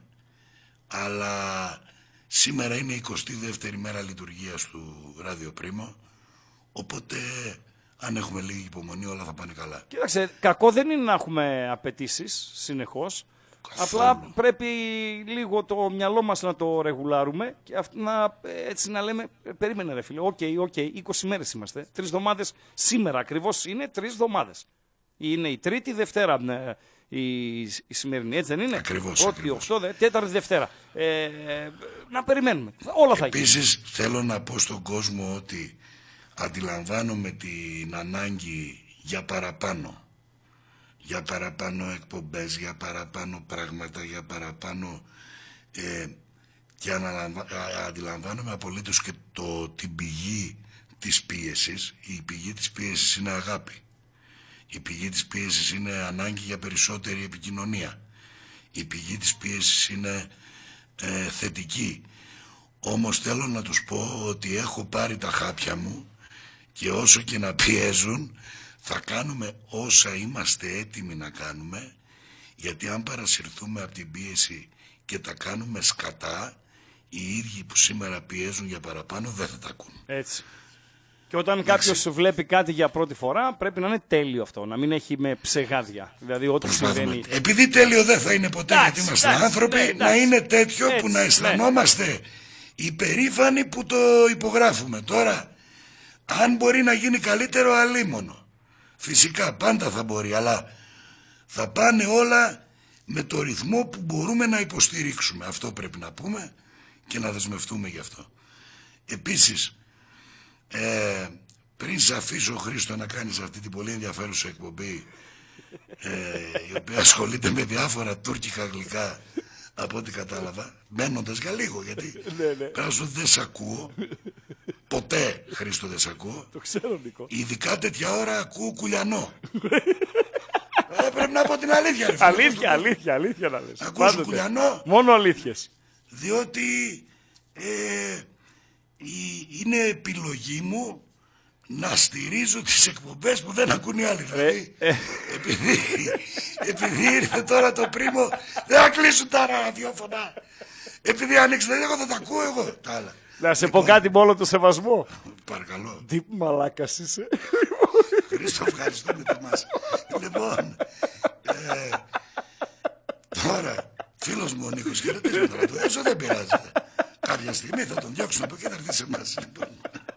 αλλά σήμερα είναι η εικοστή δεύτερη μέρα λειτουργίας του Ράδιο Πρίμο, οπότε αν έχουμε λίγη υπομονή όλα θα πάνε καλά.
Κοίταξε, κακό δεν είναι να έχουμε απαιτήσεις συνεχώς.
Καθόλου.
Απλά πρέπει λίγο το μυαλό μας να το ρεγουλάρουμε και να, έτσι να λέμε, περίμενε ρε φίλε, οκ, okay, οκ, okay, είκοσι μέρες είμαστε, τρεις εβδομάδες σήμερα ακριβώς είναι τρεις εβδομάδες. Είναι η Τρίτη, Δευτέρα η, η σημερινή, έτσι δεν είναι?
Ακριβώς.
Πρώτη, οκτώ, Τέταρτη, Δευτέρα. Ε, να περιμένουμε, όλα θα γίνουν.
Επίσης θέλω να πω στον κόσμο ότι αντιλαμβάνομαι την ανάγκη για παραπάνω. Για παραπάνω εκπομπές, για παραπάνω πράγματα, για παραπάνω ε, και αναλαμβα... αντιλαμβάνομαι απολύτως και το, την πηγή της πίεσης. Η πηγή της πίεσης είναι αγάπη. Η πηγή της πίεσης είναι ανάγκη για περισσότερη επικοινωνία. Η πηγή της πίεσης είναι ε, θετική. Όμως θέλω να τους πω ότι έχω πάρει τα χάπια μου και όσο και να πιέζουν θα κάνουμε όσα είμαστε έτοιμοι να κάνουμε, γιατί αν παρασυρθούμε από την πίεση και τα κάνουμε σκατά, οι ίδιοι που σήμερα πιέζουν για παραπάνω δεν θα τα ακούν.
Έτσι. Και όταν κάποιος βλέπει κάτι για πρώτη φορά, πρέπει να είναι τέλειο αυτό, να μην έχει με ψεγάδια. Δηλαδή, ό,τι συμβαίνει.
Επειδή τέλειο δεν θα είναι ποτέ, εντάξει, γιατί είμαστε εντάξει, άνθρωποι, ναι, να είναι τέτοιο έτσι, που να αισθανόμαστε ναι. υπερήφανοι που το υπογράφουμε. Τώρα, αν μπορεί να γίνει καλύτερο, αλίμονο. Φυσικά πάντα θα μπορεί, αλλά θα πάνε όλα με το ρυθμό που μπορούμε να υποστηρίξουμε. Αυτό πρέπει να πούμε και να δεσμευτούμε γι' αυτό. Επίσης, ε, πριν σε αφήσω, Χρήστο, να κάνεις αυτή την πολύ ενδιαφέρουσα εκπομπή, ε, η οποία ασχολείται με διάφορα τουρκικά γλυκά, από ό,τι κατάλαβα, μένοντας για λίγο, γιατί πράσινο δεν σ' ακούω. Ποτέ, Χρήστο, δεν σ' ακούω.
Το ξέρω, Νίκο.
Ειδικά τέτοια ώρα ακούω κουλιανό. ε, πρέπει να πω την αλήθεια. Ρε,
αλήθεια, αλήθεια, αλήθεια να λες.
Ακούς κουλιανό.
Μόνο αλήθειες.
Διότι ε, η, είναι επιλογή μου να στηρίζω τις εκπομπές που δεν ακούν οι άλλοι. Δηλαδή, ε, ε. επειδή, επειδή ήρθε τώρα το Πρίμο, δεν θα κλείσουν τα ραδιόφωνα. Επειδή ανοίξουν, εγώ θα τα ακούω εγώ τα άλλα.
Να σε λοιπόν, πω κάτι με όλο το σεβασμό.
Παρακαλώ.
Τι μαλάκας είσαι.
Χρήστο, ευχαριστώ με τιμάς. Λοιπόν, ε, τώρα, φίλος μου ο Νίκος, χαιρετίσματα να του δώσω, δεν πειράζει. Κάποια στιγμή θα τον διώξουν από εκεί, θα έρθει σε εμάς. Λοιπόν.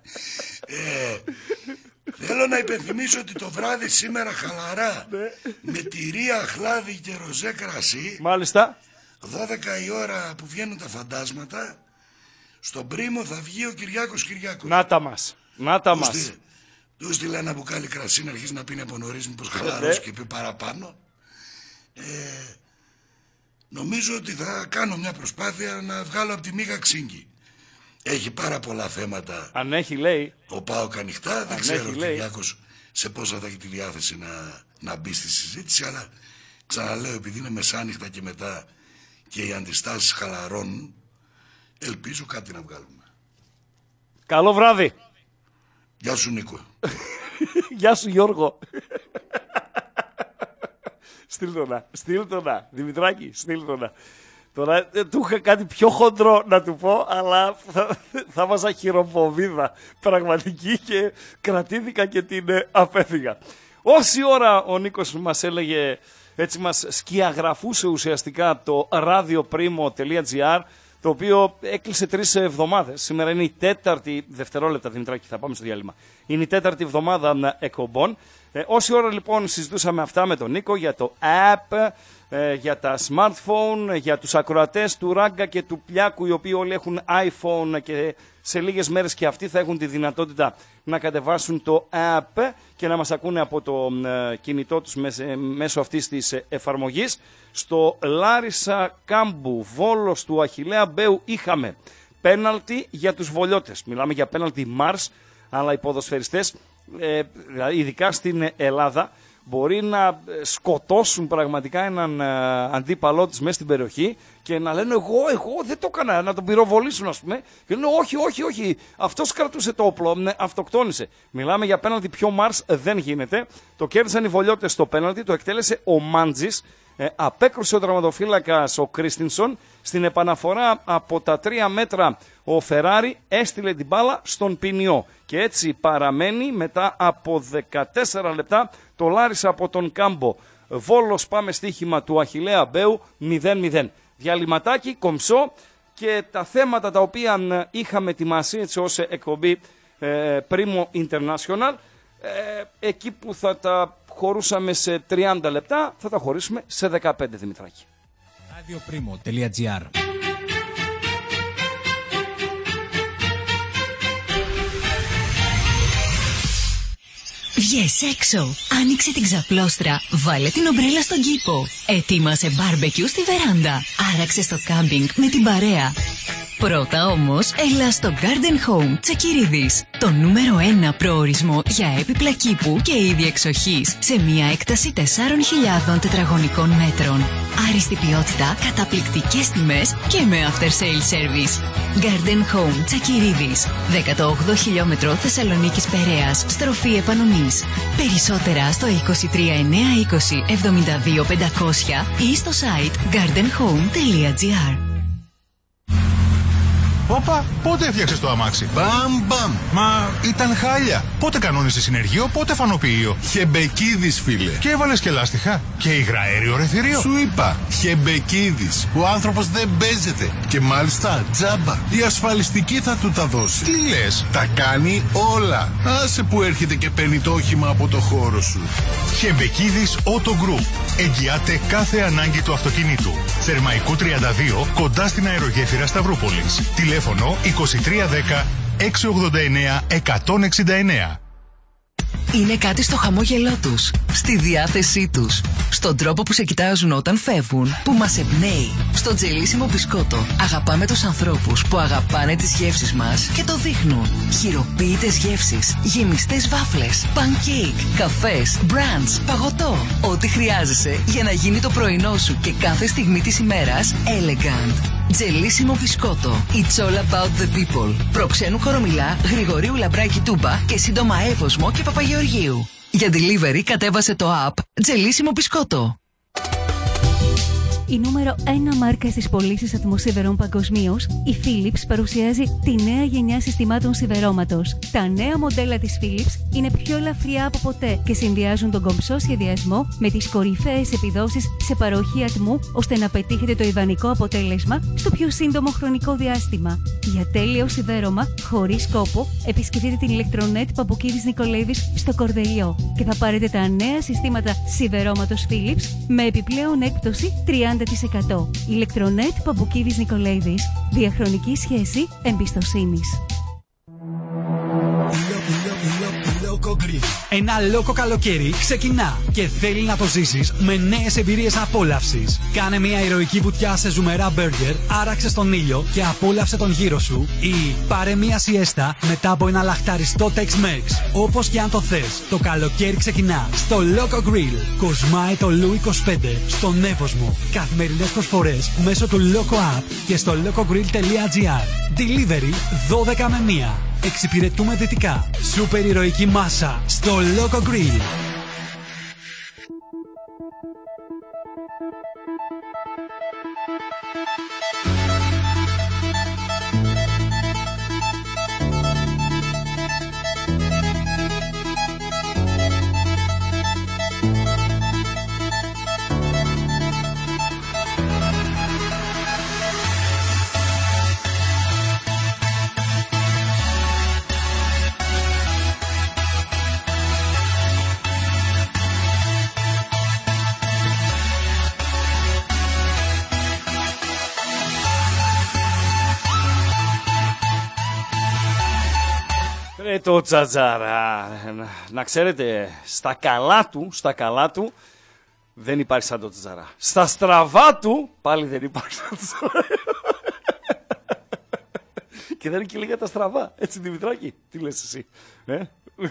Ε, θέλω να υπενθυμίσω ότι το βράδυ σήμερα χαλαρά, με τυρία, χλάδι και ροζέ κρασί.
Μάλιστα.
δώδεκα η ώρα που βγαίνουν τα φαντάσματα, στον Πρίμο θα βγει ο Κυριάκος Κυριάκος.
Να τα μας. Να τα μας.
Του στείλε ένα μπουκάλι κρασί να αρχίσει να πίνει από νωρίς, μήπως χαλαρώσει και πει παραπάνω. Ε, νομίζω ότι θα κάνω μια προσπάθεια να βγάλω από τη μύγα ξύγκη. έχει πάρα πολλά θέματα.
Αν έχει, λέει.
Ο ΠΑΟΚ ανοιχτά, δεν
Αν
ξέρω
έχει,
ο Κυριάκος σε πόσα θα έχει τη διάθεση να, να μπει στη συζήτηση, αλλά ξαναλέω, επειδή είναι μεσάνυχτα και μετά και οι αντιστάσεις χαλαρώνουν, ελπίζω κάτι να βγάλουμε.
Καλό βράδυ.
Γεια σου Νίκο.
Γεια σου Γιώργο. Στείλ το να, στείλ το να. Δημητράκη, στείλ το να. Τώρα ε, του είχα κάτι πιο χοντρό να του πω, αλλά θα, θα βάζα χειροποβίδα πραγματική και κρατήθηκα και την ε, απέφυγα. Όση ώρα ο Νίκος μας έλεγε, έτσι μας σκιαγραφούσε ουσιαστικά το radioprimo.gr, το οποίο έκλεισε τρεις εβδομάδες. Σήμερα είναι η τέταρτη, δευτερόλεπτα Δημητράκη, θα πάμε στο διάλειμμα. Είναι η τέταρτη εβδομάδα εκπομπών. Ε, όση ώρα λοιπόν συζητούσαμε αυτά με τον Νίκο για το app, ε, για τα smartphone, για τους ακροατές του Ράγκα και του Πλιάκου, οι οποίοι όλοι έχουν iPhone και σε λίγες μέρες και αυτοί θα έχουν τη δυνατότητα να κατεβάσουν το app και να μας ακούνε από το ε, κινητό τους μέσω αυτής της ε, εφαρμογής. Στο Λάρισα Κάμπου, Βόλος του Αχιλλέα Μπέου, είχαμε πέναλτι για τους βολιώτες. Μιλάμε για πέναλτι Μάρς, αλλά οι ποδοσφαιριστές, ε, ειδικά στην Ελλάδα, μπορεί να σκοτώσουν πραγματικά έναν ε, αντίπαλό της μέσα στην περιοχή και να λένε εγώ, εγώ δεν το έκανα, να τον πυροβολήσουν ας πούμε. Και λένε όχι, όχι, όχι, αυτός κρατούσε το όπλο, ναι, αυτοκτόνησε. Μιλάμε για πέναλτι πιο Μάρς, δεν γίνεται. Το κέρδισαν οι βολιώτες στο πέναλτι, το εκτέλεσε ο Μάντζης. Ε, απέκρουσε ο τερματοφύλακας ο Κρίστινσον. Στην επαναφορά από τα τρία μέτρα ο Φεράρι έστειλε την μπάλα στον ποινιό. Και έτσι παραμένει μετά από δεκατέσσερα λεπτά το Λάρισα από τον Κάμπο. Βόλος, πάμε στοίχημα του Αχιλλέα Μπέου μηδέν μηδέν. Διαλυματάκι, κομψό και τα θέματα τα οποία είχαμε ετοιμάσει έτσι ως εκπομπή ε, Primo International, ε, εκεί που θα τα χωρούσαμε σε τριάντα λεπτά, θα τα χωρίσουμε σε δεκαπέντε, Δημητράκη.
radioprimo.gr.
Βγες έξω, άνοιξε την ξαπλώστρα, βάλε την ομπρέλα στον κήπο. Ετοίμασε μπάρμπεκιου στη βεράντα, άραξε στο κάμπινγκ με την παρέα. Πρώτα όμως, έλα στο Garden Home Τσακυρίδης, το νούμερο ένα προορισμό για έπιπλα κήπου και είδη εξοχής, σε μια έκταση τεσσάρων χιλιάδων τετραγωνικών μέτρων. Άριστη ποιότητα, καταπληκτικές τιμές και με after sale service. Garden Home Τσακυρίδης, δέκατο όγδοο χιλιόμετρο Θεσσαλονίκης Περέας, στροφή επανομής. Περισσότερα στο είκοσι τρία εννιακόσια είκοσι εβδομήντα δύο πεντακόσια ή στο site garden home τελεία gr.
Όπα, πότε έφτιαξες το αμάξι?
Μπαμ μπαμ.
Μα ήταν χάλια. Πότε κανόνισες συνεργείο, πότε φανοποιείο?
Χεμπεκίδης φίλε.
Και έβαλες και λάστιχα. Και υγραέριο ρεθυρίο.
Σου είπα, Χεμπεκίδης. Ο άνθρωπος δεν παίζεται. Και μάλιστα τζάμπα. Η ασφαλιστική θα του τα δώσει.
Τι λες?
Τα κάνει όλα. Άσε που έρχεται και παίρνει το όχημα από το χώρο σου.
Χεμπεκίδης Auto Group. Εγγυάται κάθε ανάγκη του αυτοκινήτου. Θερμαϊκού τριάντα δύο, κοντά στην αερογέφυρα Σταυρούπολης. Τηλέφωνο είκοσι τρία δέκα εξακόσια ογδόντα εννέα εκατόν εξήντα εννέα.
Είναι κάτι στο χαμόγελό τους, στη διάθεσή τους, στον τρόπο που σε κοιτάζουν όταν φεύγουν, που μας εμπνέει. Στο τζελίσιμο μπισκότο αγαπάμε τους ανθρώπους που αγαπάνε τις γεύσεις μας και το δείχνουν. Χειροποίητες γεύσεις, γεμιστές βάφλες, pancake, καφές, brunch, παγωτό. Ό,τι χρειάζεσαι για να γίνει το πρωινό σου και κάθε στιγμή της ημέρας elegant. Τζελίσιμο μπισκότο. It's all about the people. Προξένου Κορομιλά, Γρηγορίου Λαμπράκη Τούμπα και σύντομα Εύωσμο και Παπαγεωργίου. Για delivery κατέβασε το app Τζελίσιμο μπισκότο.
Η νούμερο ένα μάρκα στις πωλήσεις ατμοσίδερων παγκοσμίως, η Philips παρουσιάζει τη νέα γενιά συστημάτων σιδερώματος. Τα νέα μοντέλα της Philips είναι πιο ελαφριά από ποτέ και συνδυάζουν τον κομψό σχεδιασμό με τις κορυφαίες επιδόσεις σε παροχή ατμού, ώστε να πετύχετε το ιδανικό αποτέλεσμα στο πιο σύντομο χρονικό διάστημα. Για τέλειο σιδέρωμα, χωρίς κόπο, επισκεφτείτε την ηλεκτρονέτ Παπουκίδης Νικολαίδης στο Κορδελιό και θα πάρετε τα νέα συστήματα σιδερώματος Philips με επιπλέον έκπτωση τριάντα τοις εκατό. Ηλεκτρονέτ Παπουκίδης Νικολαίδης. Διαχρονική σχέση εμπιστοσύνης.
Grill. Ένα λόκο καλοκαίρι ξεκινά και θέλει να το ζήσεις με νέες εμπειρίες απόλαυσης. Κάνε μια ηρωική βουτιά σε ζουμερά μπέργκερ, άραξε στον ήλιο και απόλαυσε τον γύρο σου ή πάρε μια σιέστα μετά από ένα λαχταριστό Tex-Mex. Όπως και αν το θες, το καλοκαίρι ξεκινά στο Loco Grill. Κοσμάει το Λου είκοσι πέντε στον Εύωσμο. Καθημερινές προσφορές μέσω του Loco App και στο locogrill τελεία gr. Delivery δώδεκα με μία. Εξυπηρετούμε δυτικά. Σούπερ ηρωική μάσα στο Loco Grill.
Ε, το Τζατζαρά, να, να ξέρετε, στα καλά του, στα καλά του, δεν υπάρχει σαν το Τζατζαρά. Στα στραβά του, πάλι δεν υπάρχει σαν το Τζατζαρά. Και δεν είναι και λίγα τα στραβά, έτσι Δημητράκη, τι λες εσύ, ε?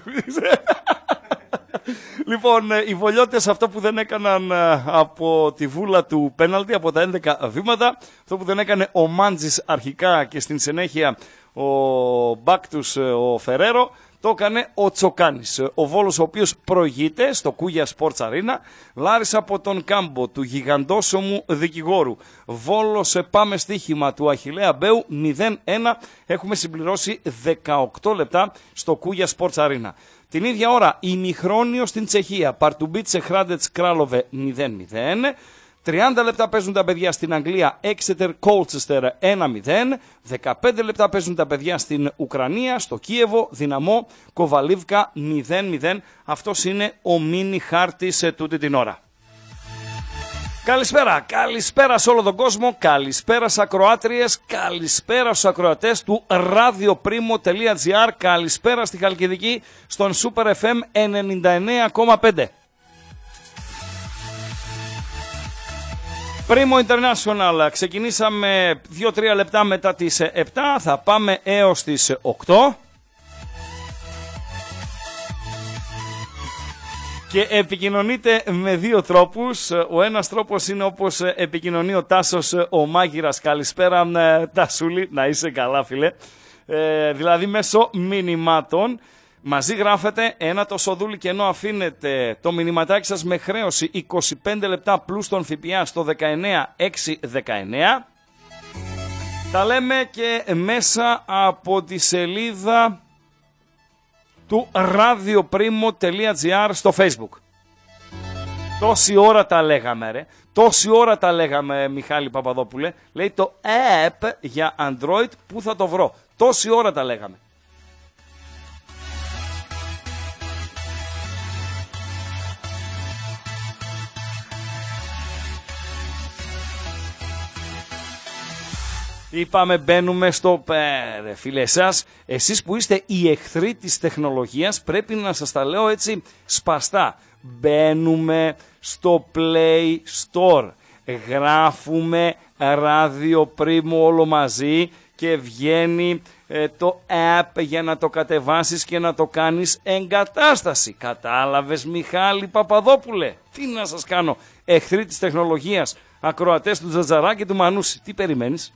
Λοιπόν, οι βολιώτες αυτό που δεν έκαναν από τη βούλα του πέναλτι, από τα έντεκα βήματα, αυτό που δεν έκανε ο Μάντζης αρχικά και στην συνέχεια ο Μπάκτους ο Φερέρο, το έκανε ο Τσοκάνης. Ο Βόλος ο οποίος προηγείται στο Κούγια Sports Arena, Λάρισα από τον κάμπο του γιγαντόσωμου δικηγόρου. Βόλος πάμε στοίχημα του Αχιλλέα Μπέου μηδέν ένα, έχουμε συμπληρώσει δεκαοκτώ λεπτά στο Κούγια Sports Arena. Την ίδια ώρα ημιχρόνιο στην Τσεχία, Παρτουμπίτσε Χράντετς Κράλοβε μηδέν μηδέν. τριάντα λεπτά παίζουν τα παιδιά στην Αγγλία, Exeter Colchester ένα μηδέν. δεκαπέντε λεπτά παίζουν τα παιδιά στην Ουκρανία, στο Κίεβο, Δυναμό Κοβαλίβκα μηδέν μηδέν. Αυτός είναι ο μίνι χάρτης σε τούτη την ώρα. Καλησπέρα, καλησπέρα σε όλο τον κόσμο, καλησπέρα στις ακροάτριες, καλησπέρα στους ακροατές του radioprimo τελεία gr, καλησπέρα στη Χαλκιδική στον Super εφ εμ ενενήντα εννέα κόμμα πέντε. Primo International, ξεκινήσαμε δύο τρία λεπτά μετά τις επτά, θα πάμε έως τις οκτώ. Και επικοινωνείτε με δύο τρόπους. Ο ένας τρόπος είναι όπως επικοινωνεί ο Τάσος ο Μάγειρας. Καλησπέρα Τάσουλη, να είσαι καλά φίλε. Ε, δηλαδή μέσω μηνυμάτων. Μαζί γράφετε ένα το σοδούλι και ενώ αφήνετε το μηνυματάκι σας με χρέωση είκοσι πέντε λεπτά πλούς τον ΦΠΑ στο δεκαεννέα εξακόσια δεκαεννέα. Τα λέμε και μέσα από τη σελίδα του radioprimo τελεία gr στο Facebook. Τόση ώρα τα λέγαμε ρε, τόση ώρα τα λέγαμε Μιχάλη Παπαδόπουλε. Λέει το app για Android, πού θα το βρω. Τόση ώρα τα λέγαμε. Είπαμε μπαίνουμε στο ρε φίλε εσάς, εσείς που είστε οι εχθροί της τεχνολογίας πρέπει να σας τα λέω έτσι σπαστά. Μπαίνουμε στο Play Store, γράφουμε radioprimo όλο μαζί και βγαίνει ε, το app για να το κατεβάσεις και να το κάνεις εγκατάσταση. Κατάλαβες Μιχάλη Παπαδόπουλε, τι να σας κάνω, εχθροί της τεχνολογίας, ακροατές του Τζατζαρά και του Μανούση, τι περιμένεις.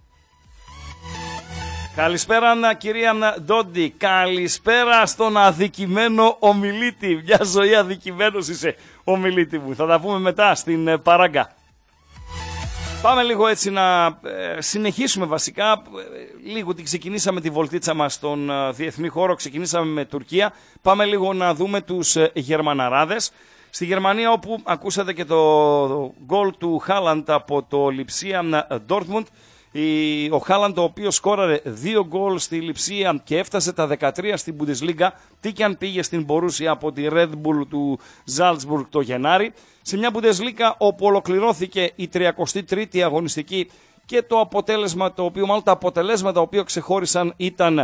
Καλησπέρα κυρία Ντόντι, καλησπέρα στον αδικημένο ομιλήτη. Μια ζωή αδικημένος είσαι ομιλήτη μου. Θα τα πούμε μετά στην παράγκα. Πάμε λίγο έτσι να ε, συνεχίσουμε βασικά. Ε, λίγο την ξεκινήσαμε τη βολτίτσα μας στον ε, διεθνή χώρο, ξεκινήσαμε με Τουρκία. Πάμε λίγο να δούμε τους ε, Γερμαναράδες. Στη Γερμανία όπου ακούσατε και το γκολ του Χάλαντ από το Λιψία Ντόρτμουντ. Ο Χάλαντ ο οποίος σκόραρε δύο γκολ στη Λιψία και έφτασε τα δεκατρία στην Bundesliga, τι και αν πήγε στην Μπορούσια από τη Red Bull του Salzburg το Γενάρη, σε μια Bundesliga όπου ολοκληρώθηκε η τριακοστή τρίτη αγωνιστική και το αποτέλεσμα το οποίο, μάλλον τα αποτελέσματα τα οποία ξεχώρισαν ήταν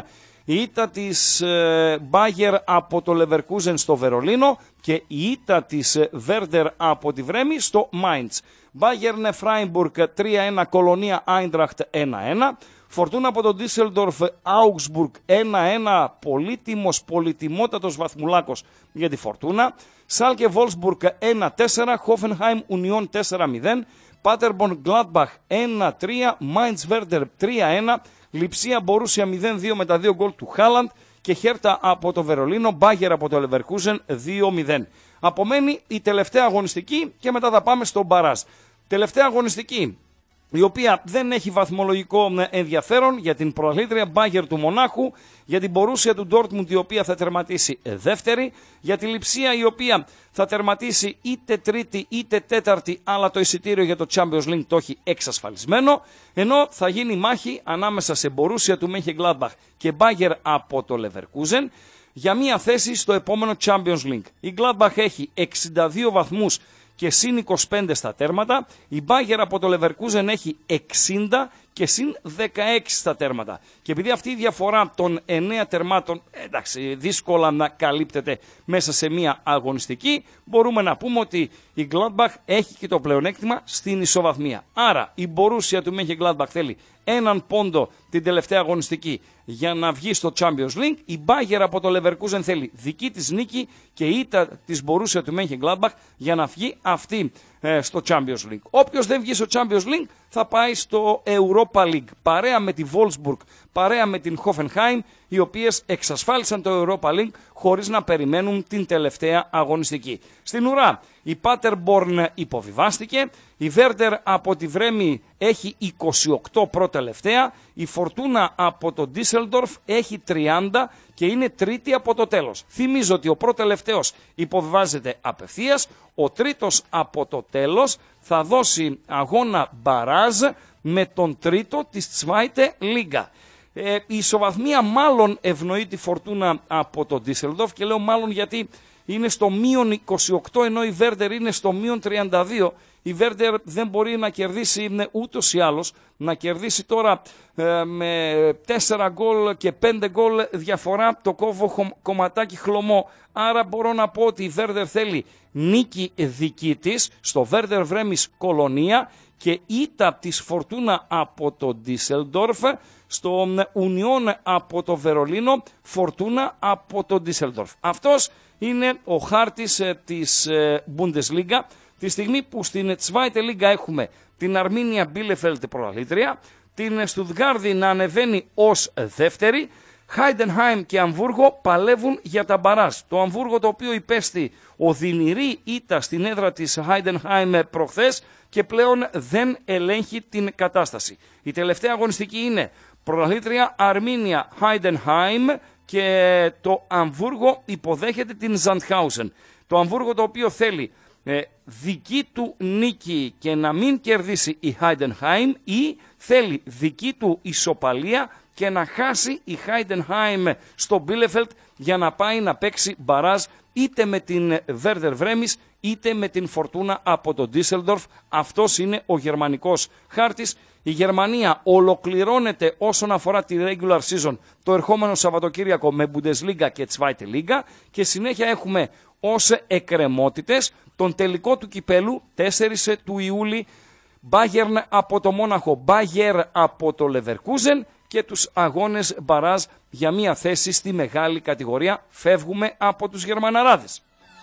η ήττα της Μπάγερ από το Leverkusen στο Βερολίνο και η ήττα της Βέρντερ από τη Βρέμη στο Μάιντς. Bayern Freiburg τρία ένα, Κολονία Άιντραχτ ένα ένα. Φορτούνα από τον Ντίσελντορφ Augsburg ένα ένα, πολύτιμος, πολυτιμότατος βαθμουλάκος για τη Φορτούνα. Σάλκε Βόλσμπουργκ ένα τέσσερα, Χόφενχάιμ Ουνιόν τέσσερα μηδέν, Πάτερμπορν Γκλάντμπαχ ένα τρία, Μάιντς Βέρντερ τρία ένα, Λιψία Μπορούσια μηδέν δύο με τα δύο γκολ του Χάλαντ και Χέρτα από το Βερολίνο, Μπάγερ από το Λεβερκούζεν δύο μηδέν. Απομένει η τελευταία αγωνιστική και μετά θα πάμε στο μπαράζ. Τελευταία αγωνιστική, η οποία δεν έχει βαθμολογικό ενδιαφέρον, για την προαθλήτρια Μπάγερ του Μονάχου, για την Μπορούσια του Ντόρτμουντ η οποία θα τερματίσει δεύτερη, για τη Λιψία η οποία θα τερματίσει είτε τρίτη είτε τέταρτη, αλλά το εισιτήριο για το Champions League το έχει εξασφαλισμένο, ενώ θα γίνει μάχη ανάμεσα σε Μπορούσια του Μönchengladbach και Μπάγερ από το Leverkusen για μία θέση στο επόμενο Champions League. Η Gladbach έχει εξήντα δύο βαθμούς και συν είκοσι πέντε στα τέρματα, η Μπάγερ από το Leverkusen έχει εξήντα και συν δεκαέξι στα τέρματα. Και επειδή αυτή η διαφορά των εννέα τερμάτων, εντάξει, δύσκολα να καλύπτεται μέσα σε μία αγωνιστική, μπορούμε να πούμε ότι η Gladbach έχει και το πλεονέκτημα στην ισοβαθμία. Άρα η Μπορούσια του Mönchengladbach θέλει έναν πόντο την τελευταία αγωνιστική για να βγει στο Champions League. Η Μπάγερ από το Leverkusen θέλει δική της νίκη και η ήττα της Μπορούσια του Mönchengladbach για να βγει αυτή ε, στο Champions League. Όποιος δεν βγει στο Champions League θα πάει στο Europa League, παρέα με τη Wolfsburg, παρέα με την Hoffenheim, οι οποίες εξασφάλισαν το Europa League χωρίς να περιμένουν την τελευταία αγωνιστική. Στην ουρά η Paderborn υποβιβάστηκε, η Werder από τη Βρέμη έχει είκοσι οκτώ προτελευταία, η Φορτούνα από το Düsseldorf έχει τριάντα και είναι τρίτη από το τέλος. Θυμίζω ότι ο προτελευταίος υποβιβάζεται απευθείας, ο τρίτος από το τέλος θα δώσει αγώνα μπαράζ με τον τρίτο της Zweite Liga. Ε, η ισοβαθμία μάλλον ευνοεί τη Φορτούνα από το Düsseldorf και λέω μάλλον γιατί είναι στο μείον είκοσι οκτώ ενώ η Werder είναι στο μείον τριάντα δύο. Η Werder δεν μπορεί να κερδίσει ναι, ούτως ή άλλως, να κερδίσει τώρα ε, με τέσσερα γκολ και πέντε γκολ διαφορά το κόβω χω, κομματάκι χλωμό. Άρα μπορώ να πω ότι η Werder θέλει νίκη δική της στο Werder Βρέμις Κολονία και ήττα της Φορτούνα από το Düsseldorf στο Union από το Βερολίνο, Φορτούνα από το Düsseldorf. Αυτός είναι ο χάρτης ε, της ε, Bundesliga, τη στιγμή που στην Zweite Liga έχουμε την Αρμίνια Bielefeld πρωταθλήτρια, την Στουτγκάρδη να ανεβαίνει ως δεύτερη, Heidenheim και Αμβούργο παλεύουν για τα μπαράζ. Το Αμβούργο το οποίο υπέστη οδυνηρή ήττα στην έδρα της Heidenheim προχθές και πλέον δεν ελέγχει την κατάσταση. Η τελευταία αγωνιστική είναι πρωταθλήτρια Αρμίνια Heidenheim και το Αμβούργο υποδέχεται την Sandhausen. Το Αμβούργο το οποίο θέλει ε, δική του νίκη και να μην κερδίσει η Heidenheim ή θέλει δική του ισοπαλία και να χάσει η Heidenheim στο Bielefeld για να πάει να παίξει μπαράζ είτε με την Werder Βρέμις είτε με την Φορτούνα από το Düsseldorf. Αυτός είναι ο γερμανικός χάρτης. Η Γερμανία ολοκληρώνεται όσον αφορά τη regular season το ερχόμενο Σαββατοκύριακο με Bundesliga και Zweite Liga και συνέχεια έχουμε ως εκκρεμότητες τον τελικό του κυπέλου τέσσερις του Ιούλη, Bayern από το Μόναχο, Bayer από το Leverkusen και τους αγώνες μπαράζ για μια θέση στη μεγάλη κατηγορία. Φεύγουμε από τους Γερμαναράδες.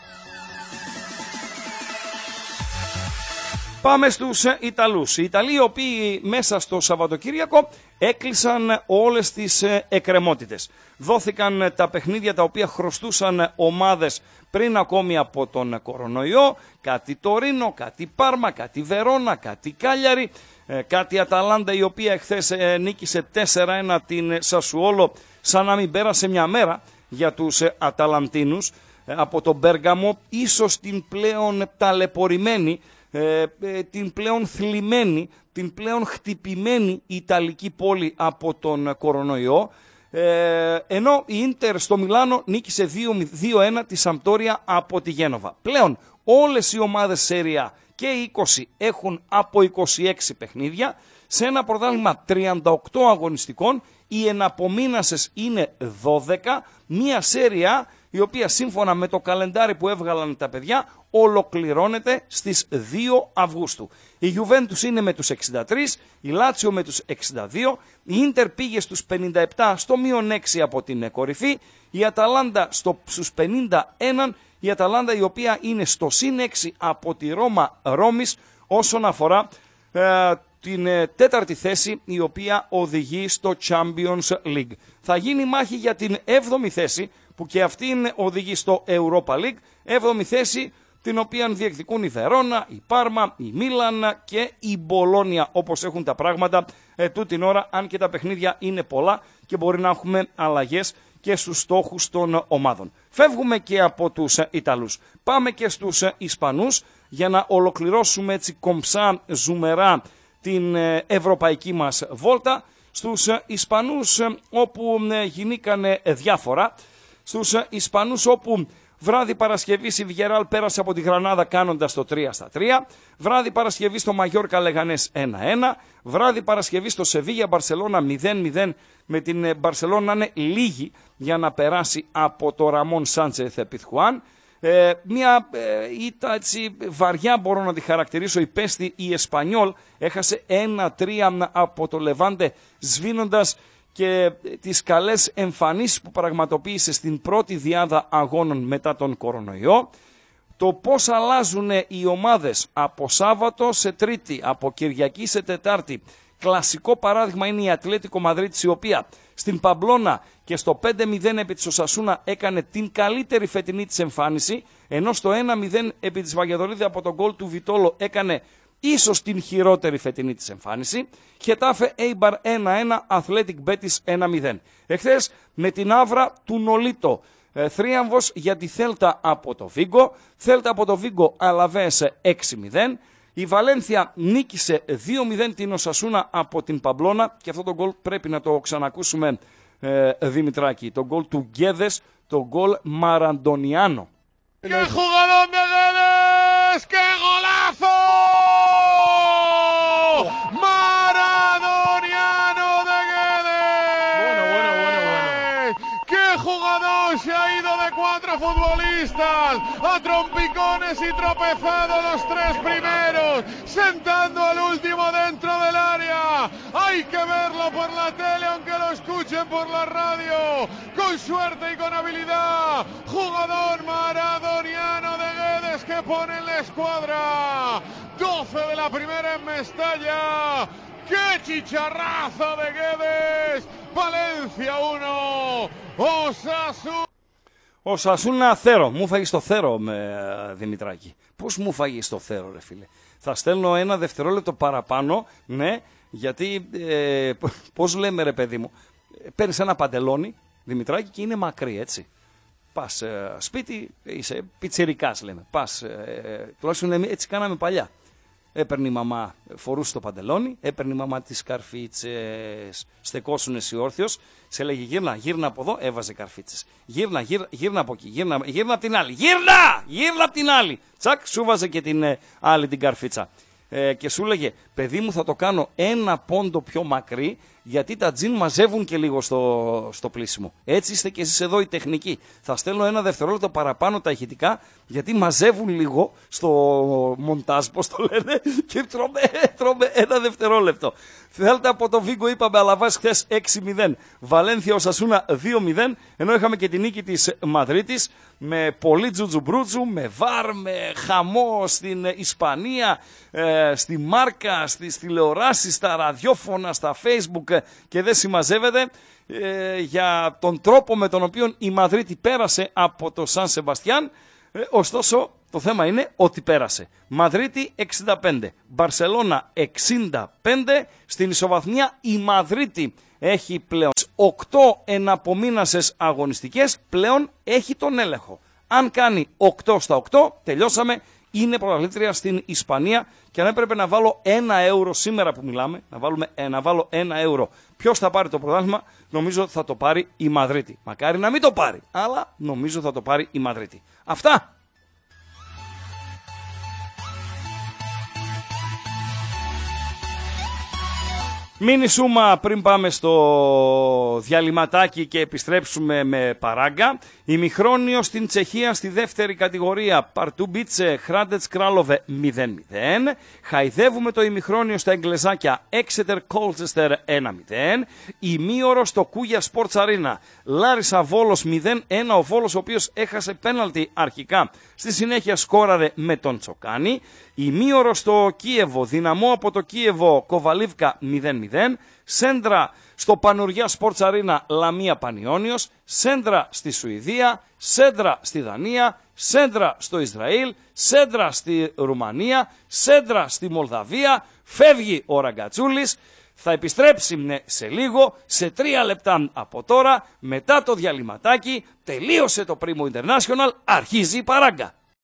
Πάμε στους Ιταλούς. Οι Ιταλοί οι οποίοι μέσα στο Σαββατοκύριακο έκλεισαν όλες τις εκκρεμότητες. Δόθηκαν τα παιχνίδια τα οποία χρωστούσαν ομάδες πριν ακόμη από τον κορονοϊό. Κάτι Τωρίνο, κάτι Πάρμα, κάτι Βερόνα, κάτι Κάλιαρη, κάτι Αταλάντα η οποία εχθές νίκησε τέσσερα ένα την Σασουόλο σαν να μην πέρασε μια μέρα για τους Αταλαντίνους από τον Μπέργαμο, ίσως την πλέον ταλαιπωρημένη, την πλέον θλιμμένη, την πλέον χτυπημένη Ιταλική πόλη από τον κορονοϊό, ε, ενώ η Ίντερ στο Μιλάνο νίκησε δύο ένα τη Σαμπτόρια από τη Γένοβα. Πλέον όλες οι ομάδες Σέρια και οι είκοσι έχουν από είκοσι έξι παιχνίδια σε ένα πρωτάθλημα τριάντα οκτώ αγωνιστικών. οι εναπομείνασες είναι δώδεκα, μία σέρια η οποία σύμφωνα με το καλεντάρι που έβγαλαν τα παιδιά ολοκληρώνεται στις δύο Αυγούστου. Η Γιουβέντους είναι με τους εξήντα τρία, η Λάτσιο με τους εξήντα δύο, η Ίντερ πήγε στους πενήντα επτά στο μείον έξι από την κορυφή, η Αταλάντα στο, στους πενήντα ένα, η Αταλάντα η οποία είναι στο συν έξι από τη Ρώμα Ρώμης όσον αφορά ε, την ε, τέταρτη θέση η οποία οδηγεί στο Champions League. Θα γίνει μάχη για την έβδομη θέση που και αυτή είναι, οδηγεί στο Europa League, έβδομη θέση την οποία διεκδικούν η Βερόνα, η Πάρμα, η Μίλαν και η Μπολόνια όπως έχουν τα πράγματα ε, τούτην ώρα, αν και τα παιχνίδια είναι πολλά και μπορεί να έχουμε αλλαγές και στους στόχους των ομάδων. Φεύγουμε και από τους Ιταλούς. Πάμε και στους Ισπανούς για να ολοκληρώσουμε έτσι κομψά ζουμερά την ευρωπαϊκή μας βόλτα. Στους Ισπανούς όπου γινήκανε διάφορα. Στους Ισπανούς όπου βράδυ Παρασκευής η Βιγεράλ πέρασε από τη Γρανάδα κάνοντας το τρία στα τρία. Βράδυ Παρασκευής στο Μαγιόρκα Λεγανές ένα ένα. Βράδυ Παρασκευής στο Σεβίγια Μπαρσελώνα μηδέν μηδέν με την Μπαρσελώνα να είναι λίγη για να περάσει από το Ραμόν Σάντσεθ Πιθχουάν. Ε, μια ε, ήττα έτσι βαριά μπορώ να τη χαρακτηρίσω, υπέστη η Εσπανιόλ, έχασε ένα τρία από το Λεβάντε σβήνοντας και τις καλές εμφανίσεις που πραγματοποίησε στην πρώτη διάδα αγώνων μετά τον κορονοϊό. Το πώς αλλάζουν οι ομάδες από Σάββατο σε Τρίτη, από Κυριακή σε Τετάρτη. Κλασικό παράδειγμα είναι η Ατλέτικο Μαδρίτης, η οποία στην Παμπλώνα και στο πέντε μηδέν επί της Οσασούνα έκανε την καλύτερη φετινή της εμφάνιση, ενώ στο ένα μηδέν επί της Βαγιαδολίδη από τον γκολ του Βιτόλο έκανε ίσως την χειρότερη φετινή της εμφάνιση. Χετάφε Έιμπαρ ένα ένα, Αθλέτικ Μπέτις ένα μηδέν. Εχθές με την άβρα του Νολίτο, ε, θρίαμβος για τη Θέλτα από το Βίγκο, Θέλτα από το Βίγκο Αλαβές έξι μηδέν. Η Βαλένθια νίκησε δύο μηδέν την Οσασούνα από την Παμπλώνα και αυτό το γκολ πρέπει να το ξανακούσουμε, ε, Δημητράκη. Το γκολ του Γκέδες, το γκολ Μαραντονιάνο.
¡Qué jugador de Guedes! ¡Qué golazo! ¡Maradoniano de Guedes!
Bueno, bueno, bueno, bueno.
¡Qué jugador! Se ha ido de cuatro futbolistas, a trompicones y tropezado los tres primeros, sentando al último dentro del área. Hay que verlo por la tele, aunque lo escuchen por la radio. Con suerte y con habilidad, jugador maradoniano de Guedes que pone en la escuadra. doce de la primera en Mestalla. ¡Qué chicharrazo de Guedes! Valencia uno, Osasuna.
Ο Σασούνα θέρο. Μου φάγει στο θέρο, με, Δημητράκη. Πώς μου φάγει στο θέρο, ρε φίλε. Θα στέλνω ένα δευτερόλεπτο παραπάνω, ναι, γιατί, ε, πώς λέμε ρε παιδί μου, παίρνεις ένα παντελόνι, Δημητράκη, και είναι μακρύ, έτσι. Πας ε, σπίτι, είσαι πιτσιρικάς, λέμε. Πας, ε, τουλάχιστον έτσι κάναμε παλιά. Έπαιρνε η μαμά, φορούσε το παντελόνι, έπαιρνε η μαμά τις καρφίτσες, στεκόσουν εσύ όρθιος, σε έλεγε γύρνα, γύρνα από εδώ, έβαζε καρφίτσες. Γύρνα, γύρνα, γύρνα από εκεί, γύρνα, γύρνα από την άλλη, γύρνα, γύρνα από την άλλη. Τσακ, σου βάζε και την ε, άλλη την καρφίτσα. Ε, και σου έλεγε, παιδί μου θα το κάνω ένα πόντο πιο μακρύ, γιατί τα τζιν μαζεύουν και λίγο στο, στο πλήσιμο. Έτσι είστε και εσείς εδώ οι τεχνικοί. Θα στέλνω ένα δευτερόλεπτο παραπάνω τα ηχητικά, γιατί μαζεύουν λίγο στο μοντάζ, πώς το λένε, και τρώμε, τρώμε ένα δευτερόλεπτο. Θέλετε από το Βίγκο, είπαμε, Αλαβάς χθες έξι μηδέν. Βαλένθια Οσασούνα δύο μηδέν, ενώ είχαμε και την νίκη της Μαδρίτης, με πολύ τζουτζουμπρούτζου, με βαρ, με χαμό στην Ισπανία, ε, στη Μάρκα, στις τηλεοράσεις, στα ραδιόφωνα, στα Facebook, και δεν συμμαζεύεται ε, για τον τρόπο με τον οποίο η Μαδρίτη πέρασε από το Σαν Σεμπαστιάν. Ε, ωστόσο το θέμα είναι ότι πέρασε. Μαδρίτη εξήντα πέντε, Μπαρσελώνα εξήντα πέντε. Στην ισοβαθμία η Μαδρίτη έχει πλέον οκτώ εναπομείνασες αγωνιστικές, πλέον έχει τον έλεγχο. Αν κάνει οκτώ στα οκτώ, τελειώσαμε. Είναι πρωταθλήτρια στην Ισπανία, και αν έπρεπε να βάλω ένα ευρώ σήμερα που μιλάμε, να, βάλουμε, να βάλω ένα ευρώ, ποιος θα πάρει το πρωτάθλημα, νομίζω θα το πάρει η Μαδρίτη. Μακάρι να μην το πάρει, αλλά νομίζω θα το πάρει η Μαδρίτη. Αυτά! Μίνι σούμα πριν πάμε στο διαλυματάκι και επιστρέψουμε με παράγκα. Ημιχρόνιο στην Τσεχία στη δεύτερη κατηγορία. Παρτούμπιτσε Χράντετς Κράλοβε μηδέν μηδέν. Χαϊδεύουμε το ημιχρόνιο στα εγγλεζάκια Exeter Colchester ένα μηδέν. Ημίωρο στο Κούγια Sports Arena. Λάρισα Βόλος μηδέν ένα. Ο Βόλος ο οποίος έχασε πέναλτι αρχικά. Στη συνέχεια σκόραρε με τον Τσοκάνη. Ημίωρο στο Κίεβο. Δυναμό από το Κίεβο Κοβαλίβκα μηδέν μηδέν. Σέντρα στο Πανουριά Sports Arena Λαμία Πανιόνιος. Σέντρα στη Σουηδία. Σέντρα στη Δανία. Σέντρα στο Ισραήλ. Σέντρα στη Ρουμανία. Σέντρα στη Μολδαβία. Φεύγει ο Ραγκατσούλης. Θα επιστρέψει σε λίγο, σε τρία λεπτά από τώρα, μετά το διαλυματάκι. Τελείωσε το Primo International, αρχίζει η παράγκα.